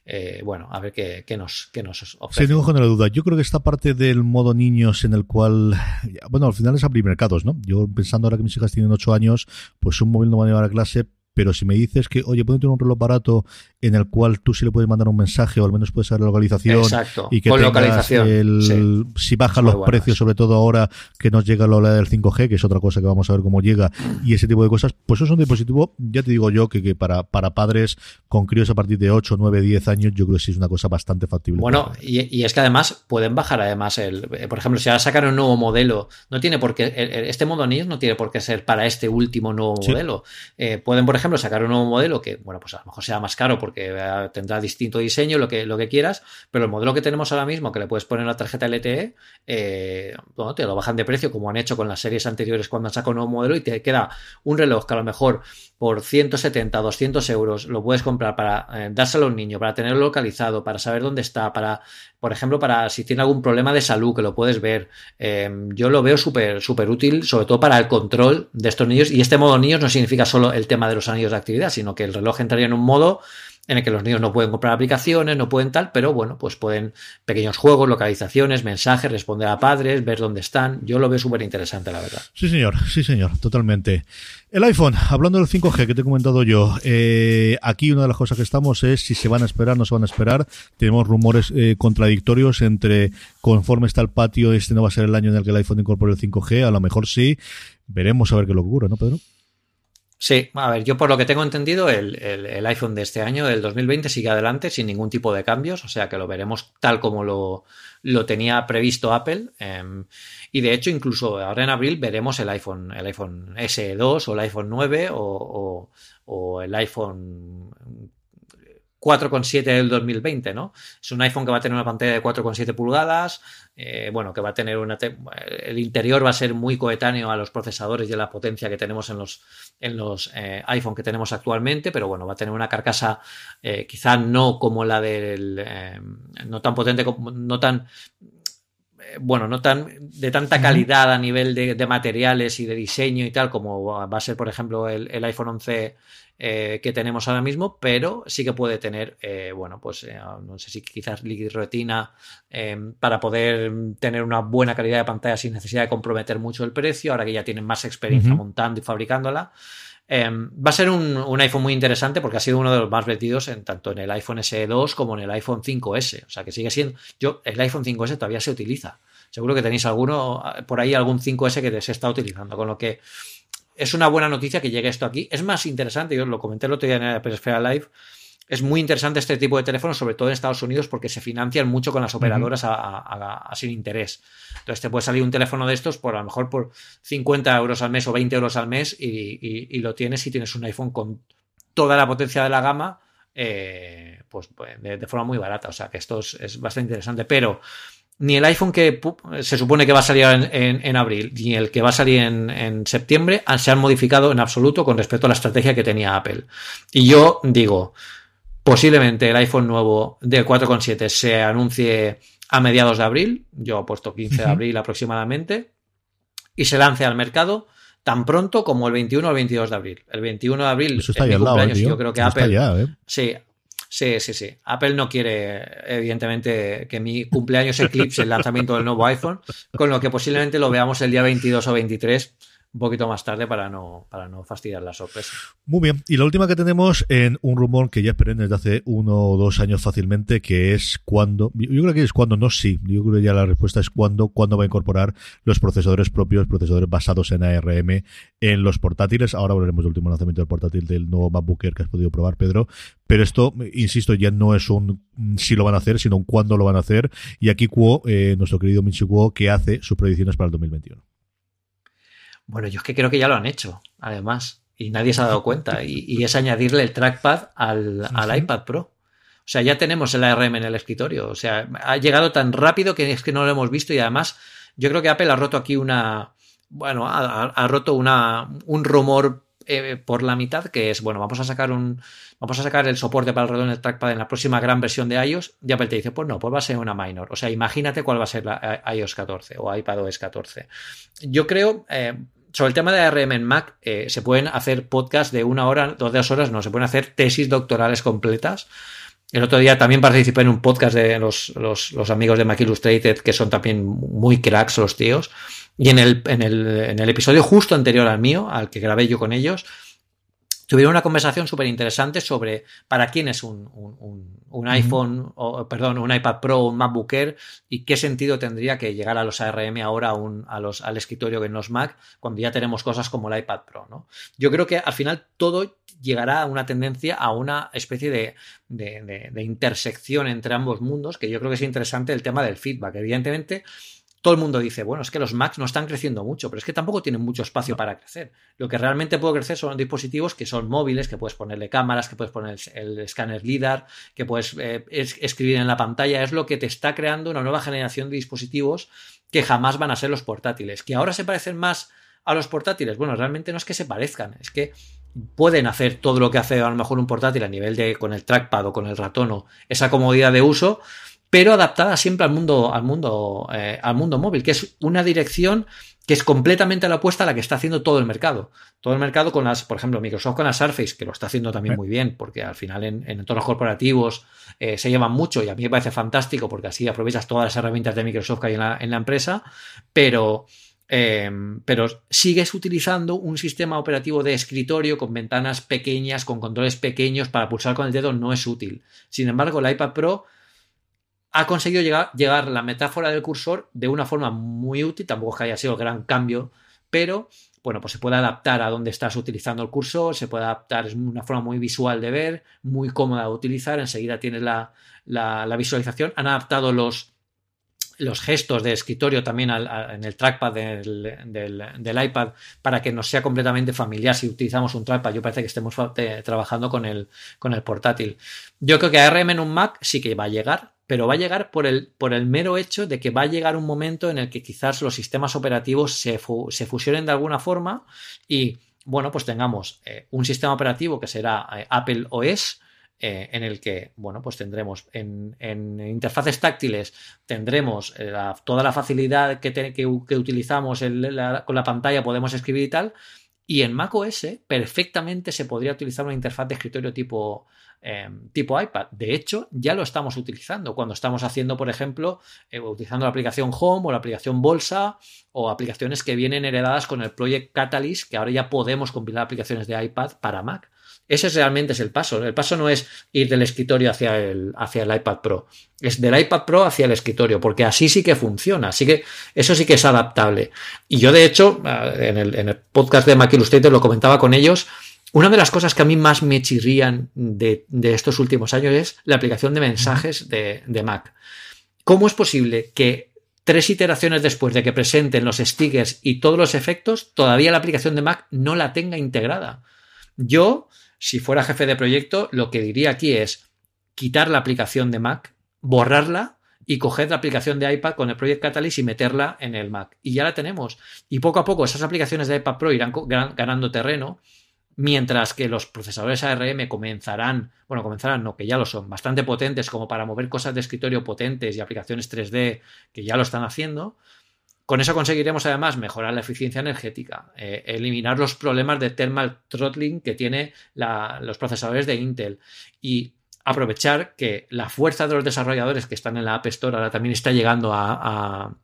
a ver qué nos ofrece. Sin ninguna duda. Yo creo que esta parte del modo niños, en el cual, al final es abrir mercados, ¿no? Yo pensando ahora que mis hijas tienen 8 años, pues un móvil no va a llevar a clase. Pero si me dices que, oye, ponte un reloj barato en el cual tú sí le puedes mandar un mensaje, o al menos puedes saber la localización. Exacto. Y que con tengas localización. Si bajan los precios, sobre todo ahora que nos llega la ola del 5G, que es otra cosa que vamos a ver cómo llega, y ese tipo de cosas, pues eso es un dispositivo, ya te digo yo, que para padres con críos a partir de 8, 9, 10 años, yo creo que sí es una cosa bastante factible. Bueno, y es que además pueden bajar por ejemplo, si ahora sacan un nuevo modelo, no tiene por qué, este modo niños no tiene por qué ser para este último nuevo modelo. Pueden, por ejemplo, sacar un nuevo modelo que, pues a lo mejor sea más caro porque tendrá distinto diseño, lo que quieras, pero el modelo que tenemos ahora mismo, que le puedes poner la tarjeta LTE, te lo bajan de precio, como han hecho con las series anteriores cuando han sacado un nuevo modelo, y te queda un reloj que a lo mejor por 170, 200 euros lo puedes comprar para dárselo a un niño, para tenerlo localizado, para saber dónde está, por ejemplo, para si tiene algún problema de salud, que lo puedes ver. Yo lo veo súper útil, sobre todo para el control de estos niños. Y este modo niños no significa solo el tema de los anillos de actividad, sino que el reloj entraría en un modo en el que los niños no pueden comprar aplicaciones, no pueden tal, pero bueno, pues pueden pequeños juegos, localizaciones, mensajes, responder a padres, ver dónde están. Yo lo veo súper interesante, la verdad. Sí, señor, totalmente. El iPhone, hablando del 5G que te he comentado yo, aquí una de las cosas que estamos es si se van a esperar, no se van a esperar. Tenemos rumores contradictorios entre conforme está el patio, este no va a ser el año en el que el iPhone incorpore el 5G, a lo mejor sí. Veremos a ver qué es lo que ocurre, ¿no, Pedro? Sí, a ver, yo por lo que tengo entendido, el iPhone de este año, del 2020, sigue adelante sin ningún tipo de cambios, o sea que lo veremos tal como lo tenía previsto Apple. Y de hecho, incluso ahora en abril veremos el iPhone SE2 o el iPhone 9 o el iPhone 4,7 del 2020, ¿no? Es un iPhone que va a tener una pantalla de 4,7 pulgadas, que va a tener el interior va a ser muy coetáneo a los procesadores y a la potencia que tenemos en los iPhone que tenemos actualmente, pero bueno, va a tener una carcasa quizá no como la no tan potente, no tan de tanta calidad a nivel de materiales y de diseño y tal, como va a ser, por ejemplo, el iPhone 11 que tenemos ahora mismo, pero sí que puede tener, no sé si quizás Liquid Retina, para poder tener una buena calidad de pantalla sin necesidad de comprometer mucho el precio, ahora que ya tienen más experiencia montando y fabricándola. Va a ser un iPhone muy interesante porque ha sido uno de los más vendidos tanto en el iPhone SE2 como en el iPhone 5S. O sea que sigue siendo... el iPhone 5S todavía se utiliza. Seguro que tenéis alguno por ahí, algún 5S que se está utilizando. Con lo que es una buena noticia que llegue esto aquí. Es más interesante, yo lo comenté el otro día en el Esfera Live, es muy interesante este tipo de teléfonos, sobre todo en Estados Unidos, porque se financian mucho con las operadoras a sin interés. Entonces te puede salir un teléfono de estos por a lo mejor por 50 euros al mes o 20 euros al mes y lo tienes y tienes un iPhone con toda la potencia de la gama pues de forma muy barata. O sea que esto es bastante interesante. Pero ni el iPhone que se supone que va a salir en abril ni el que va a salir en septiembre se han modificado en absoluto con respecto a la estrategia que tenía Apple. Y yo digo, posiblemente el iPhone nuevo del 4,7 se anuncie a mediados de abril, yo he puesto 15 de abril aproximadamente, y se lance al mercado tan pronto como el 21 o el 22 de abril. El 21 de abril Eso está es ahí mi al lado, cumpleaños, tío. yo creo que Eso Apple... está ya, Sí. Apple no quiere, evidentemente, que mi cumpleaños eclipse el lanzamiento del nuevo iPhone, con lo que posiblemente lo veamos el día 22 o 23, un poquito más tarde para no fastidiar la sorpresa. Muy bien. Y la última que tenemos en un rumor que ya esperé desde hace 1 o 2 años fácilmente, que es cuándo. Yo creo que es cuándo, no sí. Yo creo que ya la respuesta es cuándo va a incorporar los procesadores propios, procesadores basados en ARM en los portátiles. Ahora hablaremos del último lanzamiento del portátil del nuevo MacBook Air que has podido probar, Pedro. Pero esto, insisto, ya no es un si lo van a hacer, sino un cuándo lo van a hacer. Y aquí Kuo, nuestro querido Min-Chiu Kuo, que hace sus predicciones para el 2021. Bueno, yo es que creo que ya lo han hecho, además, y nadie se ha dado cuenta, y es añadirle el trackpad al iPad Pro. O sea, ya tenemos el ARM en el escritorio. O sea, ha llegado tan rápido que es que no lo hemos visto, y además yo creo que Apple ha roto aquí ha roto un rumor por la mitad, que es, bueno, vamos a sacar el soporte para el ratón del trackpad en la próxima gran versión de iOS, y Apple te dice, pues no, pues va a ser una minor. O sea, imagínate cuál va a ser la iOS 14 o iPadOS 14. Yo creo, sobre el tema de ARM en Mac, se pueden hacer podcasts de 1 hora, 2 horas, no, se pueden hacer tesis doctorales completas. El otro día también participé en un podcast de los amigos de Mac Illustrated, que son también muy cracks los tíos. Y en el episodio justo anterior al mío, al que grabé yo con ellos, tuvieron una conversación súper interesante sobre para quién es un iPhone, un iPad Pro o un MacBook Air, y qué sentido tendría que llegar a los ARM ahora al escritorio en los Mac, cuando ya tenemos cosas como el iPad Pro, ¿no? Yo creo que al final todo llegará a una tendencia, a una especie de intersección entre ambos mundos, que yo creo que es interesante el tema del feedback. Evidentemente, todo el mundo dice, bueno, es que los Macs no están creciendo mucho, pero es que tampoco tienen mucho espacio para crecer. Lo que realmente puede crecer son dispositivos que son móviles, que puedes ponerle cámaras, que puedes poner el escáner LiDAR, que puedes escribir en la pantalla. Es lo que te está creando una nueva generación de dispositivos que jamás van a ser los portátiles. ¿Que ahora se parecen más a los portátiles? Bueno, realmente no es que se parezcan, es que pueden hacer todo lo que hace a lo mejor un portátil a nivel de con el trackpad o con el ratón o esa comodidad de uso, pero adaptada siempre al mundo móvil, que es una dirección que es completamente la opuesta a la que está haciendo todo el mercado. Todo el mercado con por ejemplo, Microsoft con la Surface, que lo está haciendo también muy bien, porque al final en entornos corporativos se llevan mucho, y a mí me parece fantástico, porque así aprovechas todas las herramientas de Microsoft que hay en la empresa, pero sigues utilizando un sistema operativo de escritorio con ventanas pequeñas, con controles pequeños, para pulsar con el dedo no es útil. Sin embargo, el iPad Pro ha conseguido llegar la metáfora del cursor de una forma muy útil. Tampoco es que haya sido el gran cambio, pero bueno, pues se puede adaptar a dónde estás utilizando el cursor, se puede adaptar, es una forma muy visual de ver, muy cómoda de utilizar, enseguida tienes la visualización. Han adaptado los gestos de escritorio también en el trackpad del iPad, para que nos sea completamente familiar si utilizamos un trackpad. Yo parece que estemos trabajando con el portátil. Yo creo que ARM en un Mac sí que va a llegar, pero va a llegar por el mero hecho de que va a llegar un momento en el que quizás los sistemas operativos se fusionen de alguna forma y, bueno, pues tengamos un sistema operativo que será Apple OS, en el que, bueno, pues tendremos en interfaces táctiles tendremos toda la facilidad que utilizamos con la pantalla, podemos escribir y tal, y en macOS perfectamente se podría utilizar una interfaz de escritorio tipo iPad. De hecho, ya lo estamos utilizando cuando estamos haciendo, por ejemplo, utilizando la aplicación Home o la aplicación Bolsa, o aplicaciones que vienen heredadas con el Project Catalyst, que ahora ya podemos compilar aplicaciones de iPad para Mac. Ese realmente es el paso. El paso no es ir del escritorio hacia el iPad Pro. Es del iPad Pro hacia el escritorio, porque así sí que funciona. Así que eso sí que es adaptable. Y yo, de hecho, en el podcast de Mac Illustrator lo comentaba con ellos. Una de las cosas que a mí más me chirrían de estos últimos años es la aplicación de mensajes de Mac. ¿Cómo es posible que 3 iteraciones después de que presenten los stickers y todos los efectos, todavía la aplicación de Mac no la tenga integrada? Yo, si fuera jefe de proyecto, lo que diría aquí es quitar la aplicación de Mac, borrarla y coger la aplicación de iPad con el Project Catalyst y meterla en el Mac. Y ya la tenemos. Y poco a poco esas aplicaciones de iPad Pro irán ganando terreno, mientras que los procesadores ARM comenzarán no, que ya lo son, bastante potentes como para mover cosas de escritorio potentes y aplicaciones 3D que ya lo están haciendo. Con eso conseguiremos además mejorar la eficiencia energética, eliminar los problemas de thermal throttling que tiene los procesadores de Intel y aprovechar que la fuerza de los desarrolladores que están en la App Store ahora también está llegando a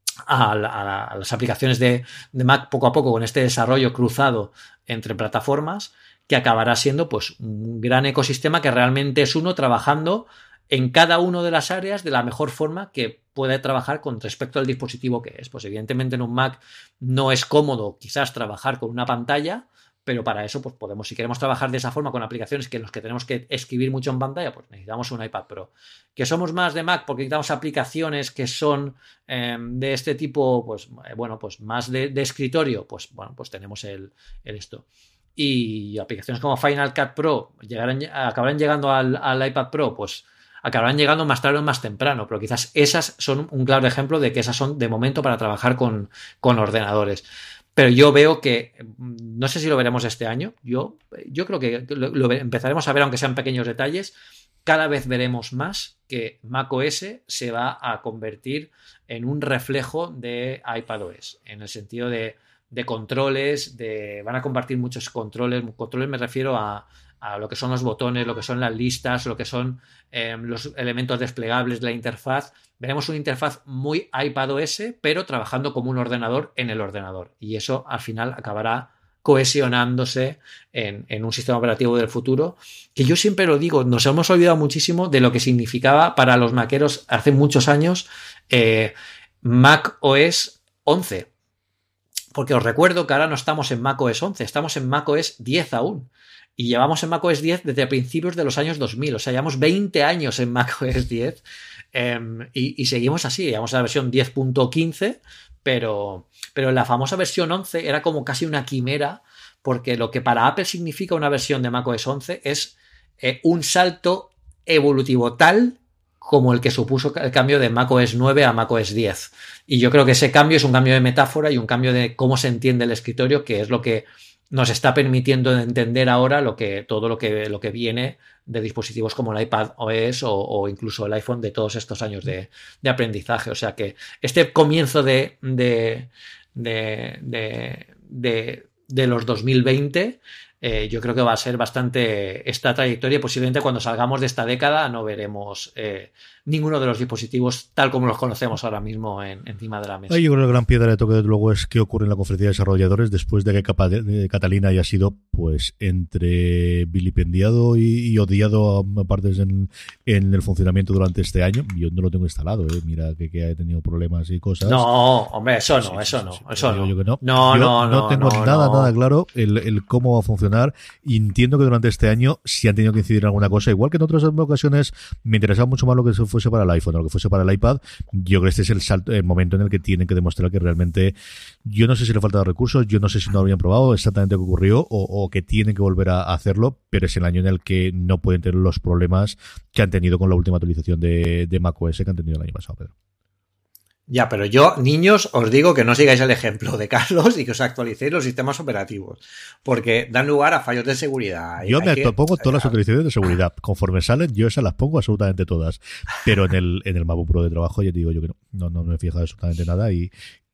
las aplicaciones de Mac poco a poco con este desarrollo cruzado entre plataformas, que acabará siendo pues un gran ecosistema que realmente es uno trabajando en cada una de las áreas de la mejor forma que puede trabajar con respecto al dispositivo que es. Pues evidentemente en un Mac no es cómodo quizás trabajar con una pantalla, pero para eso pues podemos, si queremos trabajar de esa forma con aplicaciones en las que tenemos que escribir mucho en pantalla, pues necesitamos un iPad Pro. Que somos más de Mac porque necesitamos aplicaciones que son de este tipo, pues más de escritorio, pues tenemos el esto. Y aplicaciones como Final Cut Pro acabarán llegando al iPad Pro, pues acabarán llegando más tarde o más temprano, pero quizás esas son un claro ejemplo de que esas son de momento para trabajar con ordenadores. Pero yo veo que, no sé si lo veremos este año, yo creo que lo empezaremos a ver, aunque sean pequeños detalles. Cada vez veremos más que macOS se va a convertir en un reflejo de iPadOS, en el sentido de controles, van a compartir muchos controles. Controles me refiero a lo que son los botones, lo que son las listas, lo que son los elementos desplegables de la interfaz. Veremos una interfaz muy iPadOS, pero trabajando como un ordenador en el ordenador. Y eso al final acabará cohesionándose en un sistema operativo del futuro, que yo siempre lo digo, nos hemos olvidado muchísimo de lo que significaba para los maqueros hace muchos años macOS 11. Porque os recuerdo que ahora no estamos en macOS 11, estamos en macOS 10 aún. Y llevamos en macOS 10 desde principios de los años 2000. O sea, llevamos 20 años en macOS 10 y seguimos así. Llevamos la versión 10.15, pero la famosa versión 11 era como casi una quimera, porque lo que para Apple significa una versión de macOS 11 es un salto evolutivo tal como el que supuso el cambio de macOS 9 a macOS 10. Y yo creo que ese cambio es un cambio de metáfora y un cambio de cómo se entiende el escritorio, que es lo que nos está permitiendo entender ahora todo lo que viene de dispositivos como el iPad OS o incluso el iPhone de todos estos años de aprendizaje. O sea que este comienzo de los 2020 yo creo que va a ser bastante esta trayectoria. Posiblemente cuando salgamos de esta década no veremos ninguno de los dispositivos tal como los conocemos ahora mismo encima de la mesa. Yo creo que la gran piedra de toque desde luego es qué ocurre en la conferencia de desarrolladores después de que Catalina haya sido pues entre vilipendiado y odiado a partes en el funcionamiento durante este año. Yo no lo tengo instalado, mira que he tenido problemas y cosas. No, hombre, eso no. Yo que no. No tengo nada claro el cómo va a funcionar. Entiendo que durante este año si han tenido que incidir en alguna cosa, igual que en otras ocasiones me interesaba mucho más lo que fuese para el iPhone o lo que fuese para el iPad. Yo creo que este es el momento en el que tienen que demostrar que realmente, yo no sé si le faltan recursos, yo no sé si no habían probado exactamente qué ocurrió o que tienen que volver a hacerlo, pero es el año en el que no pueden tener los problemas que han tenido con la última actualización de macOS que han tenido el año pasado, Pedro. Ya, pero yo, niños, os digo que no sigáis el ejemplo de Carlos y que os actualicéis los sistemas operativos, porque dan lugar a fallos de seguridad. Yo me pongo todas las actualizaciones de seguridad. Conforme salen, yo esas las pongo absolutamente todas. Pero en el MacBook Pro de trabajo, ya te digo yo que no me he fijado absolutamente nada y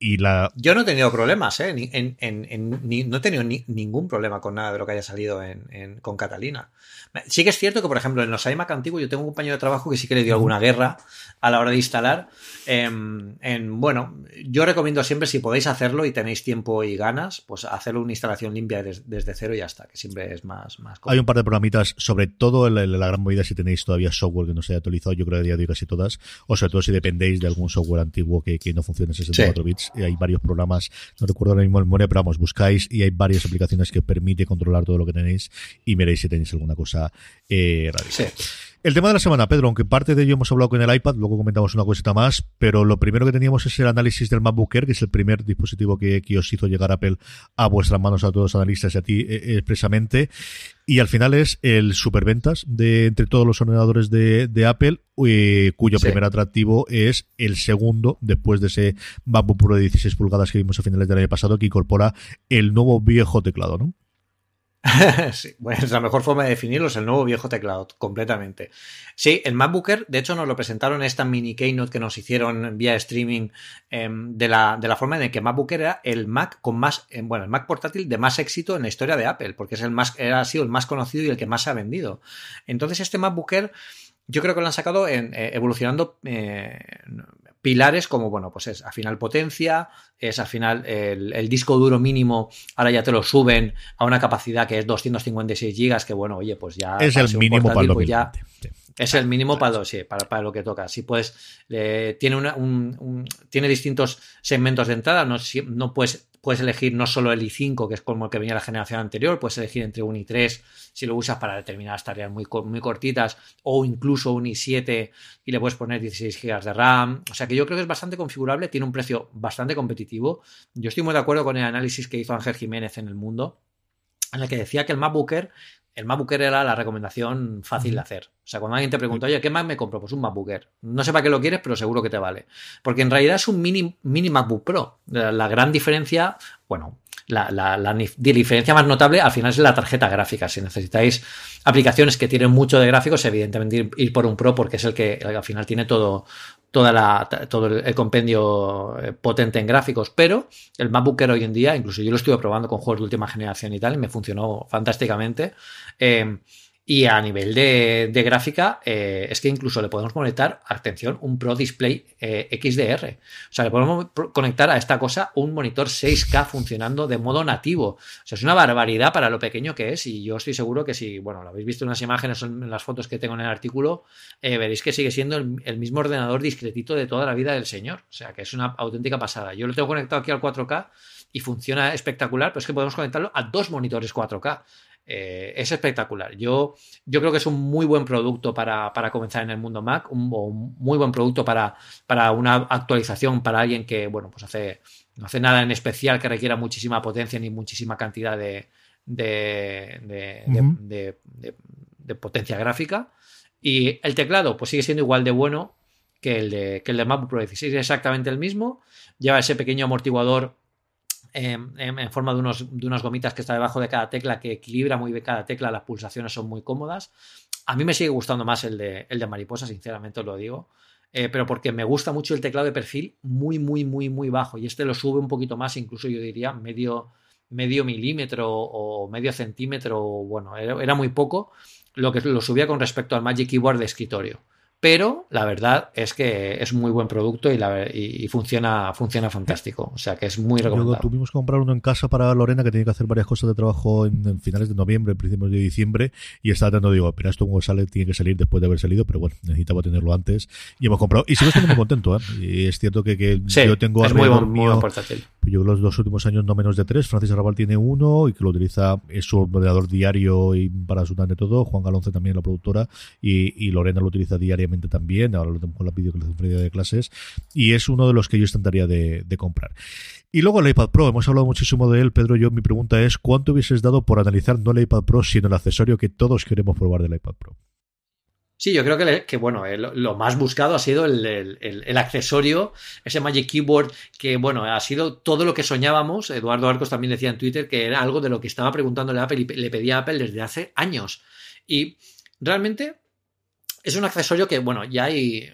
Yo no he tenido problemas, ¿eh? No he tenido ningún problema con nada de lo que haya salido con Catalina. Sí que es cierto que, por ejemplo, en los iMac antiguos yo tengo un compañero de trabajo que sí que le dio alguna guerra a la hora de instalar. Bueno, yo recomiendo siempre, si podéis hacerlo y tenéis tiempo y ganas, pues hacerlo una instalación limpia desde cero y ya está, que siempre es más cómodo. Hay un par de programitas, sobre todo la gran movida si tenéis todavía software que no se haya actualizado, yo creo que a día de hoy casi todas, o sobre todo si dependéis de algún software antiguo que no funcione en 64 bits. Hay varios programas, no recuerdo ahora mismo el memoria, pero vamos, buscáis y hay varias aplicaciones que permite controlar todo lo que tenéis y veréis si tenéis alguna cosa radical. Sí. El tema de la semana, Pedro, aunque parte de ello hemos hablado con el iPad, luego comentamos una cosita más, pero lo primero que teníamos es el análisis del MacBook Air, que es el primer dispositivo que os hizo llegar Apple a vuestras manos, a todos los analistas y a ti expresamente, y al final es el superventas de entre todos los ordenadores de Apple, cuyo primer atractivo es el segundo, después de ese MacBook Pro de 16 pulgadas que vimos a finales del año pasado, que incorpora el nuevo viejo teclado, ¿no? Sí, bueno, es la mejor forma de definirlo, es el nuevo viejo teclado, completamente. Sí, el MacBook Air, de hecho nos lo presentaron en esta mini keynote que nos hicieron vía streaming, de la forma en que MacBook Air era el Mac con más, el Mac portátil de más éxito en la historia de Apple, porque ha sido el más conocido y el que más se ha vendido. Entonces este MacBook Air, yo creo que lo han sacado evolucionando pilares como, bueno, pues es al final potencia, es al final el disco duro mínimo, ahora ya te lo suben a una capacidad que es 256 gigas, que bueno, oye, pues ya es el mínimo para lo que es el mínimo para lo que toca. Si puedes, tiene distintos segmentos de entrada, no puedes elegir no solo el i5, que es como el que venía la generación anterior, puedes elegir entre un i3 si lo usas para determinadas tareas muy cortitas, o incluso un i7 y le puedes poner 16 GB de RAM. O sea que yo creo que es bastante configurable, tiene un precio bastante competitivo. Yo estoy muy de acuerdo con el análisis que hizo Ángel Jiménez en El Mundo, en el que decía que el MacBook Air era la recomendación fácil de hacer. O sea, cuando alguien te pregunta, oye, ¿qué Mac me compro? Pues un MacBook Air. No sé para qué lo quieres, pero seguro que te vale. Porque en realidad es un mini MacBook Pro. La gran diferencia, bueno, la diferencia más notable al final es la tarjeta gráfica. Si necesitáis aplicaciones que tienen mucho de gráficos, evidentemente ir por un Pro, porque es el que al final tiene todo el compendio potente en gráficos, pero el MacBook Air hoy en día, incluso yo lo estuve probando con juegos de última generación y tal, y me funcionó fantásticamente. Y a nivel de gráfica, es que incluso le podemos conectar, atención, un Pro Display XDR. O sea, le podemos conectar a esta cosa un monitor 6K funcionando de modo nativo. O sea, es una barbaridad para lo pequeño que es, y yo estoy seguro que si, bueno, lo habéis visto en unas imágenes o en las fotos que tengo en el artículo, veréis que sigue siendo el mismo ordenador discretito de toda la vida del señor. O sea, que es una auténtica pasada. Yo lo tengo conectado aquí al 4K y funciona espectacular, pero es que podemos conectarlo a 2 monitores 4K. Es espectacular. Yo creo que es un muy buen producto para comenzar en el mundo Mac, un muy buen producto para una actualización para alguien que, bueno, pues no hace nada en especial que requiera muchísima potencia ni muchísima cantidad de potencia gráfica. Y el teclado pues sigue siendo igual de bueno que el de MacBook Pro 16, es exactamente el mismo. Lleva ese pequeño amortiguador en forma de unas gomitas que está debajo de cada tecla, que equilibra muy bien cada tecla, las pulsaciones son muy cómodas. A mí me sigue gustando más el de mariposa, sinceramente os lo digo, pero porque me gusta mucho el teclado de perfil muy, muy, muy, muy bajo, y este lo sube un poquito más, incluso yo diría medio milímetro o medio centímetro, bueno, era muy poco lo que lo subía con respecto al Magic Keyboard de escritorio. Pero la verdad es que es muy buen producto y funciona fantástico. O sea que es muy recomendable. Tuvimos que comprar uno en casa para Lorena, que tenía que hacer varias cosas de trabajo en finales de noviembre, principios de diciembre, y estaba tratando, digo, pero esto como sale, tiene que salir después de haber salido, pero bueno, necesitaba tenerlo antes y hemos comprado. Y sigo estando muy contento, ¿eh? Y es cierto que sí, yo tengo es muy buen portátil. Yo los 2 últimos años no menos de 3. Francis Arrabal tiene uno y que lo utiliza, es su ordenador diario y para absolutamente todo. Juan Galonce también, la productora, y Lorena lo utiliza diariamente también. Ahora lo tengo con la videoconferencia de clases y es uno de los que yo intentaría de comprar. Y luego el iPad Pro, hemos hablado muchísimo de él, Pedro. Mi pregunta es, ¿cuánto hubieses dado por analizar no el iPad Pro, sino el accesorio que todos queremos probar del iPad Pro? Sí, yo creo que bueno, lo más buscado ha sido el accesorio, ese Magic Keyboard, que bueno, ha sido todo lo que soñábamos. Eduardo Arcos también decía en Twitter que era algo de lo que estaba preguntándole a Apple y le pedía a Apple desde hace años. Y realmente es un accesorio que, bueno, ya hay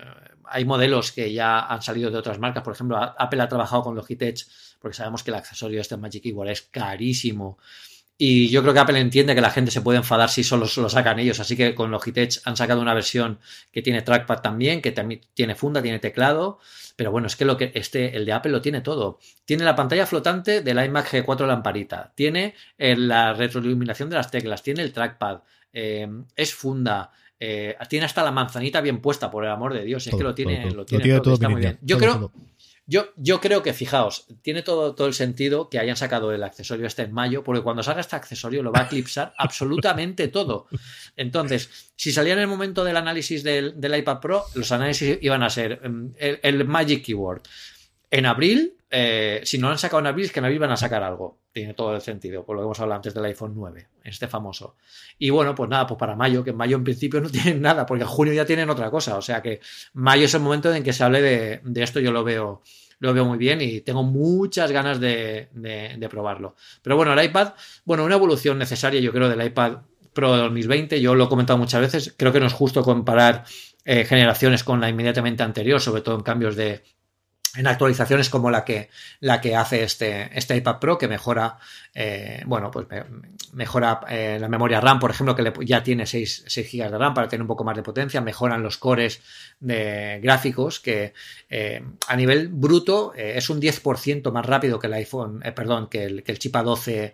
hay modelos que ya han salido de otras marcas. Por ejemplo, Apple ha trabajado con Logitech porque sabemos que el accesorio este Magic Keyboard es carísimo. Y yo creo que Apple entiende que la gente se puede enfadar si solo lo sacan ellos. Así que con Logitech han sacado una versión que tiene trackpad también, que también tiene funda, tiene teclado. Pero bueno, es que el de Apple lo tiene todo. Tiene la pantalla flotante del iMac G4 lamparita. Tiene la retroiluminación de las teclas. Tiene el trackpad. Es funda. Tiene hasta la manzanita bien puesta, por el amor de Dios. Es que lo tiene todo. Está muy bien. Yo creo que, fijaos, tiene todo el sentido que hayan sacado el accesorio este en mayo, porque cuando salga este accesorio lo va a eclipsar absolutamente todo. Entonces, si salía en el momento del análisis del iPad Pro, los análisis iban a ser el Magic Keyboard. En abril, si no lo han sacado en abril, es que en abril van a sacar algo. Tiene todo el sentido, por lo que hemos hablado antes del iPhone 9, este famoso. Y bueno, pues nada, pues para mayo, que en mayo en principio no tienen nada, porque en junio ya tienen otra cosa. O sea que mayo es el momento en que se hable de esto, yo lo veo muy bien y tengo muchas ganas de probarlo. Pero bueno, el iPad, una evolución necesaria, yo creo, del iPad Pro de 2020. Yo lo he comentado muchas veces, creo que no es justo comparar generaciones con la inmediatamente anterior, sobre todo en cambios en actualizaciones como la que hace este iPad Pro, que mejora mejora la memoria RAM, por ejemplo, que ya tiene 6 GB de RAM para tener un poco más de potencia. Mejoran los cores de gráficos, que a nivel bruto es un 10% más rápido que el iPhone, que el chip A12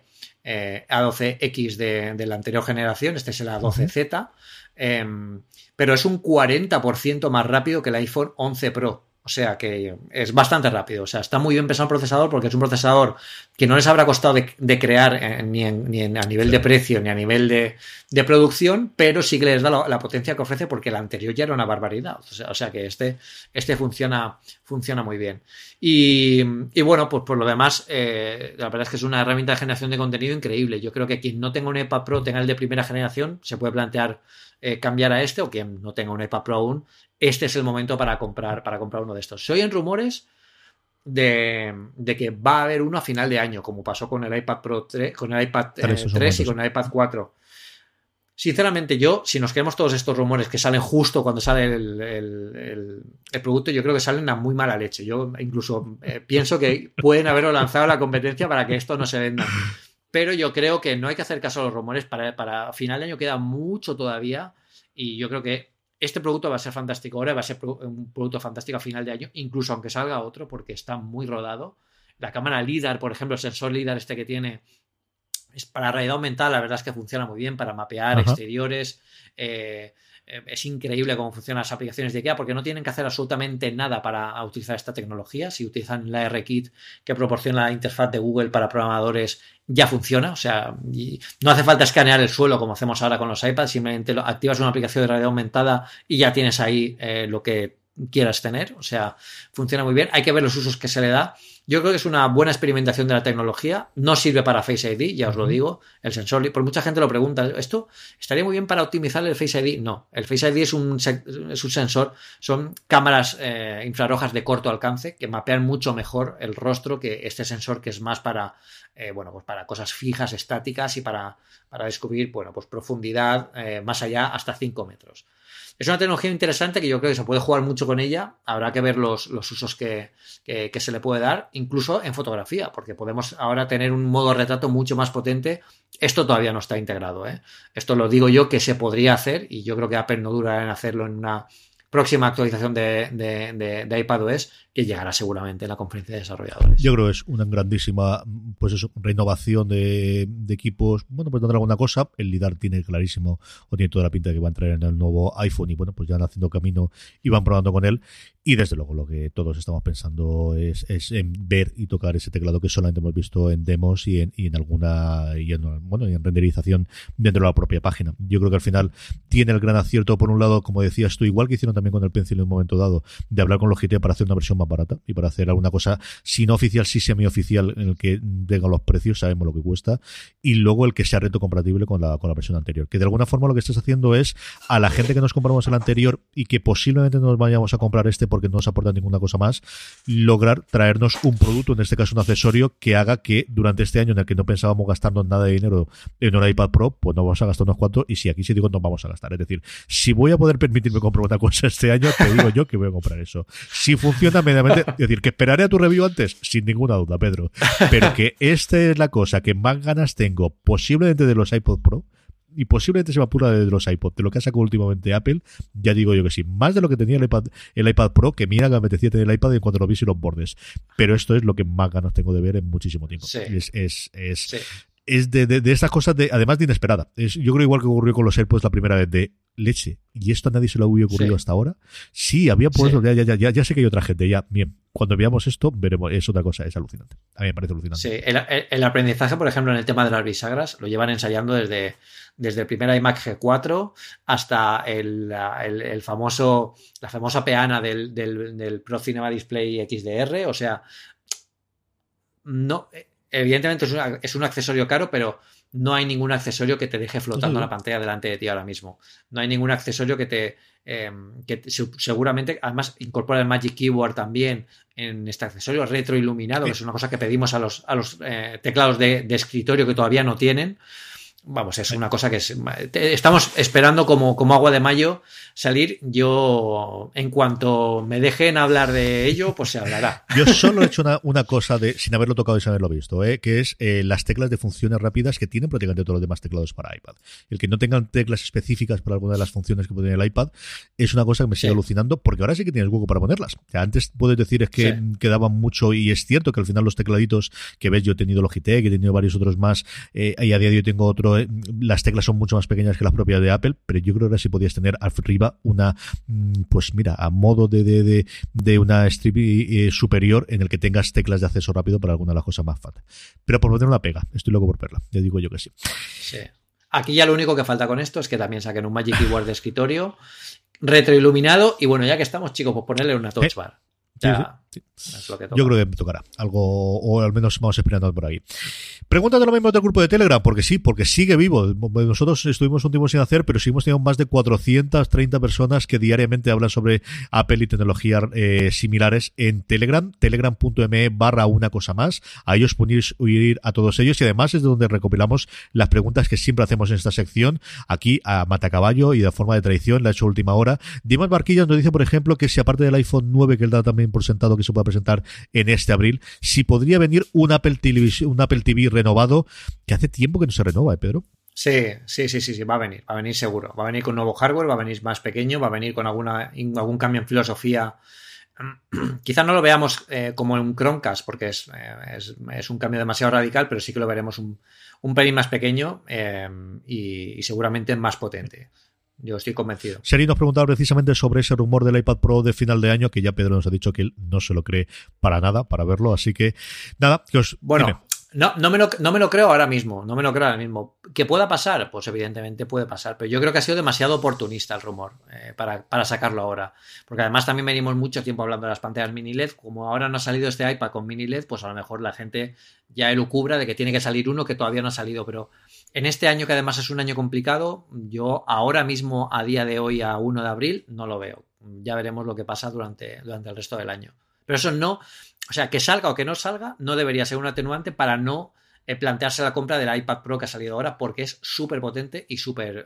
A12X de la anterior generación. Este es el A12Z, pero es un 40% más rápido que el iPhone 11 Pro. O sea que es bastante rápido. O sea, está muy bien pensado el procesador, porque es un procesador que no les habrá costado de crear ni a nivel de precio ni a nivel de producción, pero sí que les da la potencia que ofrece, porque el anterior ya era una barbaridad. O sea que este funciona muy bien. Y bueno, pues por lo demás, la verdad es que es una herramienta de generación de contenido increíble. Yo creo que quien no tenga un iPad Pro, tenga el de primera generación, se puede plantear cambiar a este, o quien no tenga un iPad Pro aún, este es el momento para comprar uno de estos. Se oyen rumores de que va a haber uno a final de año, como pasó con el iPad Pro 3, con el iPad 3 y con el iPad 4. Sinceramente, si nos queremos todos estos rumores que salen justo cuando sale el producto, yo creo que salen a muy mala leche. Yo incluso pienso que pueden haberlo lanzado a la competencia para que esto no se venda. Pero yo creo que no hay que hacer caso a los rumores. Para final de año queda mucho todavía, y yo creo que este producto va a ser fantástico ahora, va a ser un producto fantástico a final de año, incluso aunque salga otro, porque está muy rodado. La cámara LiDAR, por ejemplo, el sensor LiDAR este que tiene, es para realidad aumentada, la verdad es que funciona muy bien para mapear exteriores. Es increíble cómo funcionan las aplicaciones de IKEA, porque no tienen que hacer absolutamente nada para utilizar esta tecnología. Si utilizan la RKit que proporciona la interfaz de Google para programadores, ya funciona. O sea, no hace falta escanear el suelo como hacemos ahora con los iPads, simplemente activas una aplicación de realidad aumentada y ya tienes ahí lo que quieras tener. O sea, funciona muy bien. Hay que ver los usos que se le da. Yo creo que es una buena experimentación de la tecnología. No sirve para Face ID, ya os lo digo. El sensor, por mucha gente lo pregunta, ¿esto estaría muy bien para optimizar el Face ID? No, el Face ID es un sensor, son cámaras infrarrojas de corto alcance que mapean mucho mejor el rostro que este sensor, que es más para pues para cosas fijas, estáticas, y para descubrir pues profundidad más allá, hasta 5 metros. Es una tecnología interesante que yo creo que se puede jugar mucho con ella. Habrá que ver los usos que se le puede dar, incluso en fotografía, porque podemos ahora tener un modo retrato mucho más potente. Esto todavía no está integrado, ¿eh? Esto lo digo yo, que se podría hacer, y yo creo que Apple no durará en hacerlo en una próxima actualización de iPadOS, que llegará seguramente en la conferencia de desarrolladores. Yo creo que es una grandísima renovación de equipos. Bueno, pues tendrá alguna cosa. El LiDAR tiene clarísimo, o tiene toda la pinta de que va a entrar en el nuevo iPhone, y bueno, pues ya van haciendo camino y van probando con él. Y desde luego lo que todos estamos pensando es en ver y tocar ese teclado que solamente hemos visto en demos y en renderización dentro de la propia página. Yo creo que al final tiene el gran acierto, por un lado, como decías tú, igual que hicieron también con el Pencil en un momento dado, de hablar con Logitech para hacer una versión más barata y para hacer alguna cosa, si no oficial, si semi-oficial, en el que tenga los precios, sabemos lo que cuesta, y luego el que sea retrocompatible con la versión anterior. Que de alguna forma lo que estás haciendo es, a la gente que nos compramos el anterior y que posiblemente nos vayamos a comprar este porque no nos aporta ninguna cosa más, lograr traernos un producto, en este caso un accesorio, que haga que durante este año en el que no pensábamos gastarnos nada de dinero en un iPad Pro, pues no vamos a gastar unos cuantos, y si aquí sí digo no vamos a gastar. Es decir, si voy a poder permitirme comprar una cosa este año, te digo yo que voy a comprar eso. Si funciona medianamente, es decir, que esperaré a tu review antes, sin ninguna duda, Pedro, pero que esta es la cosa que más ganas tengo posiblemente de los iPod Pro, y posiblemente se me apura de los iPod, de lo que ha sacado últimamente Apple, ya digo yo que sí, más de lo que tenía el iPad Pro, que mira que me apetecía tener el iPad en cuanto lo vi y los bordes, pero esto es lo que más ganas tengo de ver en muchísimo tiempo. Sí. Sí. Es de estas cosas, además de inesperada. Yo creo igual que ocurrió con los AirPods la primera vez, de leche. ¿Y esto a nadie se lo había ocurrido hasta ahora? Sí, había por eso. Ya sé que hay otra gente. Ya, bien. Cuando veamos esto, veremos. Es otra cosa. Es alucinante. A mí me parece alucinante. Sí, el aprendizaje, por ejemplo, en el tema de las bisagras, lo llevan ensayando desde el primer iMac G4 hasta la famosa peana del Pro Cinema Display XDR. O sea, no... Evidentemente es un accesorio caro, pero no hay ningún accesorio que te deje flotando la pantalla delante de ti ahora mismo. No hay ningún accesorio que seguramente, además, incorpora el Magic Keyboard también en este accesorio retroiluminado, que es una cosa que pedimos a los teclados de escritorio que todavía no tienen. Vamos, es una cosa que estamos esperando como agua de mayo salir. Yo, en cuanto me dejen hablar de ello, pues se hablará. Yo solo he hecho una cosa sin haberlo tocado y sin haberlo visto, que es las teclas de funciones rápidas que tienen prácticamente todos los demás teclados para iPad. El que no tengan teclas específicas para alguna de las funciones que puede tener el iPad es una cosa que me sigue alucinando, porque ahora sí que tienes hueco para ponerlas. O sea, antes puedes decir es que quedaban mucho, y es cierto que al final los tecladitos que ves, yo he tenido Logitech, he tenido varios otros más, y a día de hoy tengo otro. Las teclas son mucho más pequeñas que las propias de Apple, pero yo creo que ahora sí podías tener arriba una, pues mira, a modo de una strip superior en el que tengas teclas de acceso rápido para alguna de las cosas más fat. Pero por poner una pega, estoy loco por verla, ya digo yo que sí. Sí. Aquí ya lo único que falta con esto es que también saquen un Magic Keyboard de escritorio retroiluminado, y bueno, ya que estamos, chicos, pues ponerle una touch bar. Ya, sí. Es lo que toca. Yo creo que tocará algo, o al menos vamos esperando por ahí. Pregúntate lo mismo del grupo de Telegram, porque sigue vivo. Nosotros estuvimos un tiempo sin hacer, pero seguimos teniendo más de 430 personas que diariamente hablan sobre Apple y tecnologías similares en Telegram, telegram.me/una cosa más. Ahí os podéis ir a todos ellos, y además es de donde recopilamos las preguntas que siempre hacemos en esta sección, aquí a Matacaballo y de forma de tradición, la he hecho a última hora. Dimas Barquillas nos dice, por ejemplo, que si aparte del iPhone 9, que él da también por sentado que se pueda presentar en este abril, si podría venir un Apple TV renovado, que hace tiempo que no se renova, Pedro. Sí, va a venir seguro. Va a venir con nuevo hardware, va a venir más pequeño, va a venir con algún cambio en filosofía. Quizás no lo veamos como un Chromecast, porque es un cambio demasiado radical, pero sí que lo veremos un pelín más pequeño y seguramente más potente. Yo estoy convencido. Seri nos preguntaba precisamente sobre ese rumor del iPad Pro de final de año, que ya Pedro nos ha dicho que él no se lo cree para nada, para verlo, así que nada, que os... Bueno, dime. No me lo creo ahora mismo, ¿Que pueda pasar? Pues evidentemente puede pasar, pero yo creo que ha sido demasiado oportunista el rumor para sacarlo ahora, porque además también venimos mucho tiempo hablando de las pantallas mini LED. Como ahora no ha salido este iPad con mini LED, pues a lo mejor la gente ya elucubra de que tiene que salir uno que todavía no ha salido, pero en este año, que además es un año complicado, yo ahora mismo, a día de hoy, a 1 de abril, no lo veo. Ya veremos lo que pasa durante el resto del año. Pero eso no... O sea, que salga o que no salga, no debería ser un atenuante para no plantearse la compra del iPad Pro que ha salido ahora, porque es súper potente y súper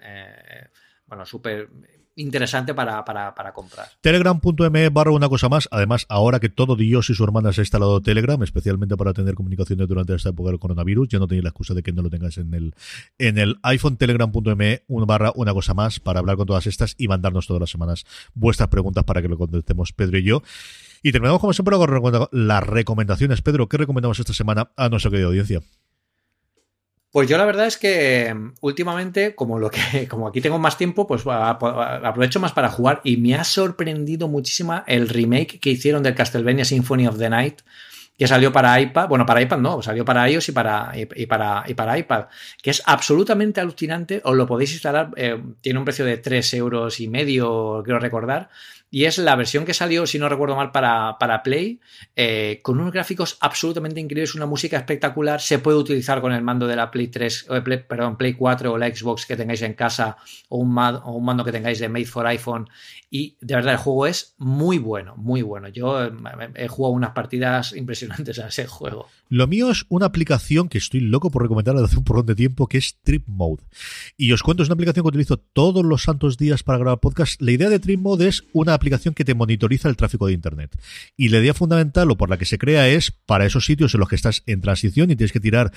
interesante para comprar. Telegram.me/una cosa más. Además, ahora que todo Dios y su hermana se ha instalado Telegram, especialmente para tener comunicaciones durante esta época del coronavirus, ya no tenéis la excusa de que no lo tengáis en el iPhone. Telegram.me/una cosa más para hablar con todas estas y mandarnos todas las semanas vuestras preguntas para que lo contestemos Pedro y yo. Y terminamos como siempre con las recomendaciones. Pedro, ¿qué recomendamos esta semana a nuestra querida audiencia? Pues yo la verdad es que últimamente, como aquí tengo más tiempo, pues aprovecho más para jugar, y me ha sorprendido muchísimo el remake que hicieron del Castlevania Symphony of the Night, que salió para iPad. Bueno, para iPad no, salió para iOS y para iPad, que es absolutamente alucinante. Os lo podéis instalar, tiene un precio de 3,5 €, quiero recordar, y es la versión que salió, si no recuerdo mal, para Play, con unos gráficos absolutamente increíbles, una música espectacular. Se puede utilizar con el mando de la Play 3, Play 4 o la Xbox que tengáis en casa, o un mando que tengáis de Made for iPhone, y de verdad el juego es muy bueno, muy bueno. Yo he jugado unas partidas impresionantes a ese juego. Lo mío es una aplicación que estoy loco por recomendarla desde hace un porrón de tiempo, que es Trip Mode. Y os cuento, es una aplicación que utilizo todos los santos días para grabar podcast. La idea de Trip Mode es una aplicación que te monitoriza el tráfico de Internet. Y la idea fundamental, o por la que se crea, es para esos sitios en los que estás en transición y tienes que tirar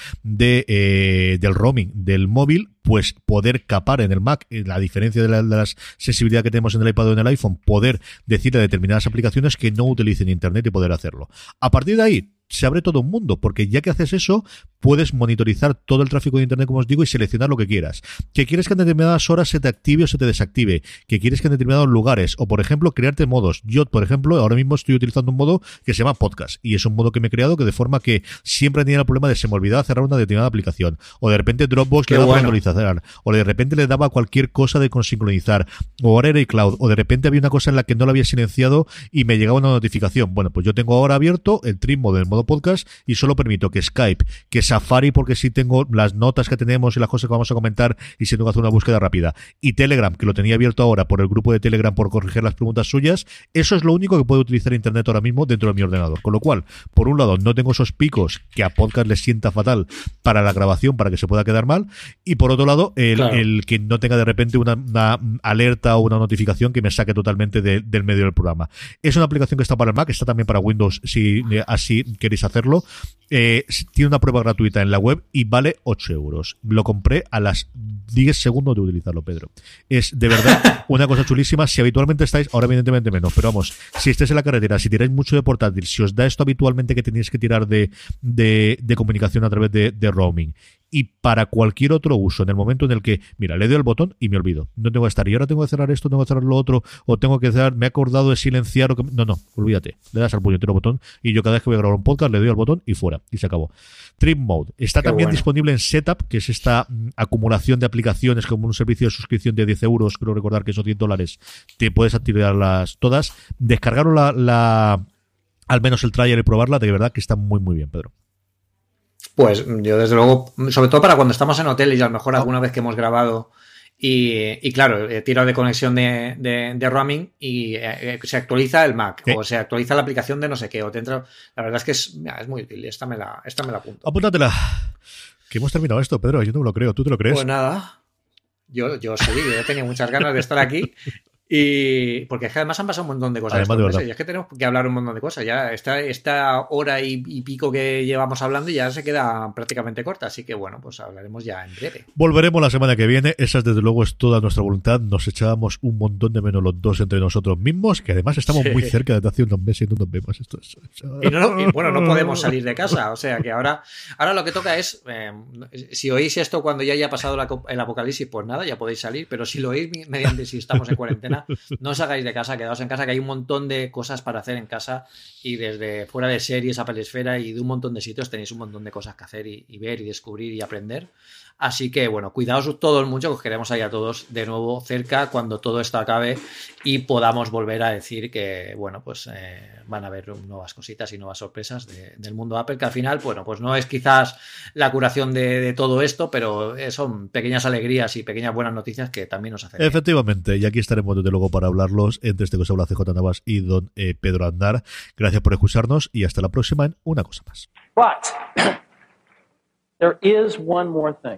del roaming del móvil, pues poder capar en el Mac, la diferencia de la sensibilidad que tenemos en el iPad o en el iPhone, poder decirle a determinadas aplicaciones que no utilicen Internet y poder hacerlo. A partir de ahí, se abre todo un mundo, porque ya que haces eso, puedes monitorizar todo el tráfico de Internet, como os digo, y seleccionar lo que quieras. Que quieres que en determinadas horas se te active o se te desactive. Que quieres que en determinados lugares, o por ejemplo, crearte modos. Yo, por ejemplo, ahora mismo estoy utilizando un modo que se llama podcast, y es un modo que me he creado que de forma que siempre tenía el problema de se me olvidaba cerrar una determinada aplicación, o de repente Dropbox le daba a monitorizar, o de repente le daba cualquier cosa de consincronizar, o ahora era iCloud, o de repente había una cosa en la que no la había silenciado y me llegaba una notificación. Bueno, pues yo tengo ahora abierto el Trip Mode del modo podcast y solo permito que Skype, que Safari, porque sí tengo las notas que tenemos y las cosas que vamos a comentar y si tengo que hacer una búsqueda rápida, y Telegram, que lo tenía abierto ahora por el grupo de Telegram por corregir las preguntas suyas. Eso es lo único que puedo utilizar Internet ahora mismo dentro de mi ordenador, con lo cual, por un lado, no tengo esos picos que a podcast les sienta fatal para la grabación, para que se pueda quedar mal, y por otro lado, el que no tenga de repente una alerta o una notificación que me saque totalmente del medio del programa. Es una aplicación que está para el Mac, está también para Windows si así queréis hacerlo. Tiene una prueba gratuita en la web y vale 8 euros. Lo compré a las 10 segundos de utilizarlo, Pedro. Es de verdad una cosa chulísima. Si habitualmente estáis, ahora evidentemente menos, pero vamos, si estáis en la carretera, si tiráis mucho de portátil, si os da esto habitualmente que tenéis que tirar de comunicación a través de roaming, y para cualquier otro uso, en el momento en el que, mira, le doy al botón y me olvido. No tengo que estar, y ahora tengo que cerrar esto, tengo que cerrar lo otro, o tengo que cerrar, me he acordado de silenciar, o que... No, olvídate. Le das al puñetero botón y yo cada vez que voy a grabar un podcast le doy al botón y fuera. Y se acabó. Trip Mode. Está también disponible en Setup, que es esta acumulación de aplicaciones como un servicio de suscripción de 10 euros, creo recordar que son $10. Te puedes activarlas todas. Descargaron al menos el trial y probarla, de verdad que está muy, muy bien, Pedro. Pues yo desde luego, sobre todo para cuando estamos en hoteles y a lo mejor alguna vez que hemos grabado y claro, tiro de conexión de roaming y se actualiza el Mac o se actualiza la aplicación de no sé qué, o te entra, la verdad es que es muy útil, esta me la apunto. Apúntatela. Que hemos terminado esto, Pedro, yo no me lo creo, ¿tú te lo crees? Pues nada, yo sí, yo tenía muchas ganas de estar aquí. Y porque además han pasado un montón de cosas. Y es que tenemos que hablar un montón de cosas. Ya esta hora y pico que llevamos hablando ya se queda prácticamente corta. Así que bueno, pues hablaremos ya en breve. Volveremos la semana que viene. Esa desde luego es toda nuestra voluntad. Nos echábamos un montón de menos los dos entre nosotros mismos, que además estamos muy cerca desde hace unos meses y no nos vemos. Y bueno, no podemos salir de casa. O sea que ahora lo que toca es, si oís esto cuando ya haya pasado el apocalipsis, pues nada, ya podéis salir. Pero si lo oís mediante si estamos en cuarentena, no os hagáis de casa, quedaos en casa, que hay un montón de cosas para hacer en casa, y desde fuera de series, Apple Esfera y de un montón de sitios tenéis un montón de cosas que hacer y ver y descubrir y aprender. Así que bueno, cuidaos todos mucho, que os queremos ahí a todos de nuevo cerca cuando todo esto acabe y podamos volver a decir que bueno, pues van a haber nuevas cositas y nuevas sorpresas del mundo Apple, que al final, bueno, pues no es quizás la curación de todo esto, pero son pequeñas alegrías y pequeñas buenas noticias que también nos hacen. Efectivamente, y aquí estaremos desde luego para hablarlos entre este que os habla CJ Navas y don Pedro Aznar. Gracias por escucharnos y hasta la próxima en Una Cosa Más. But there is one more thing.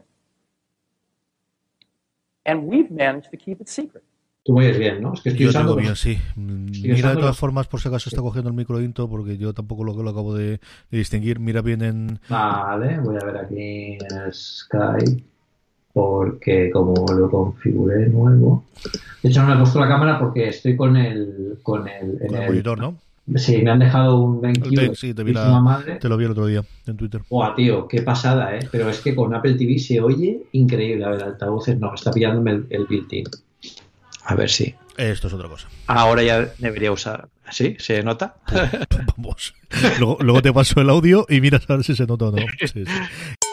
And we've managed to keep it secret. Tú me oyes bien, ¿no? Es que estoy usando... Yo bien, sí. Mira de todas formas, por si acaso está cogiendo el micro intro, porque yo tampoco lo acabo de distinguir. Mira bien en... Vale, voy a ver aquí en Skype, porque como lo configuré nuevo... De hecho no me he puesto la cámara porque estoy con el monitor, ¿no? Sí, me han dejado un BenQ. Sí, te lo vi el otro día en Twitter. Buah, tío, qué pasada, ¿eh? Pero es que con Apple TV se oye increíble. A ver, altavoces no, está pillándome el built-in. A ver si. Esto es otra cosa. Ahora ya debería usar. ¿Sí? ¿Se nota? Vamos. Luego te paso el audio y miras a ver si se nota o no. Sí.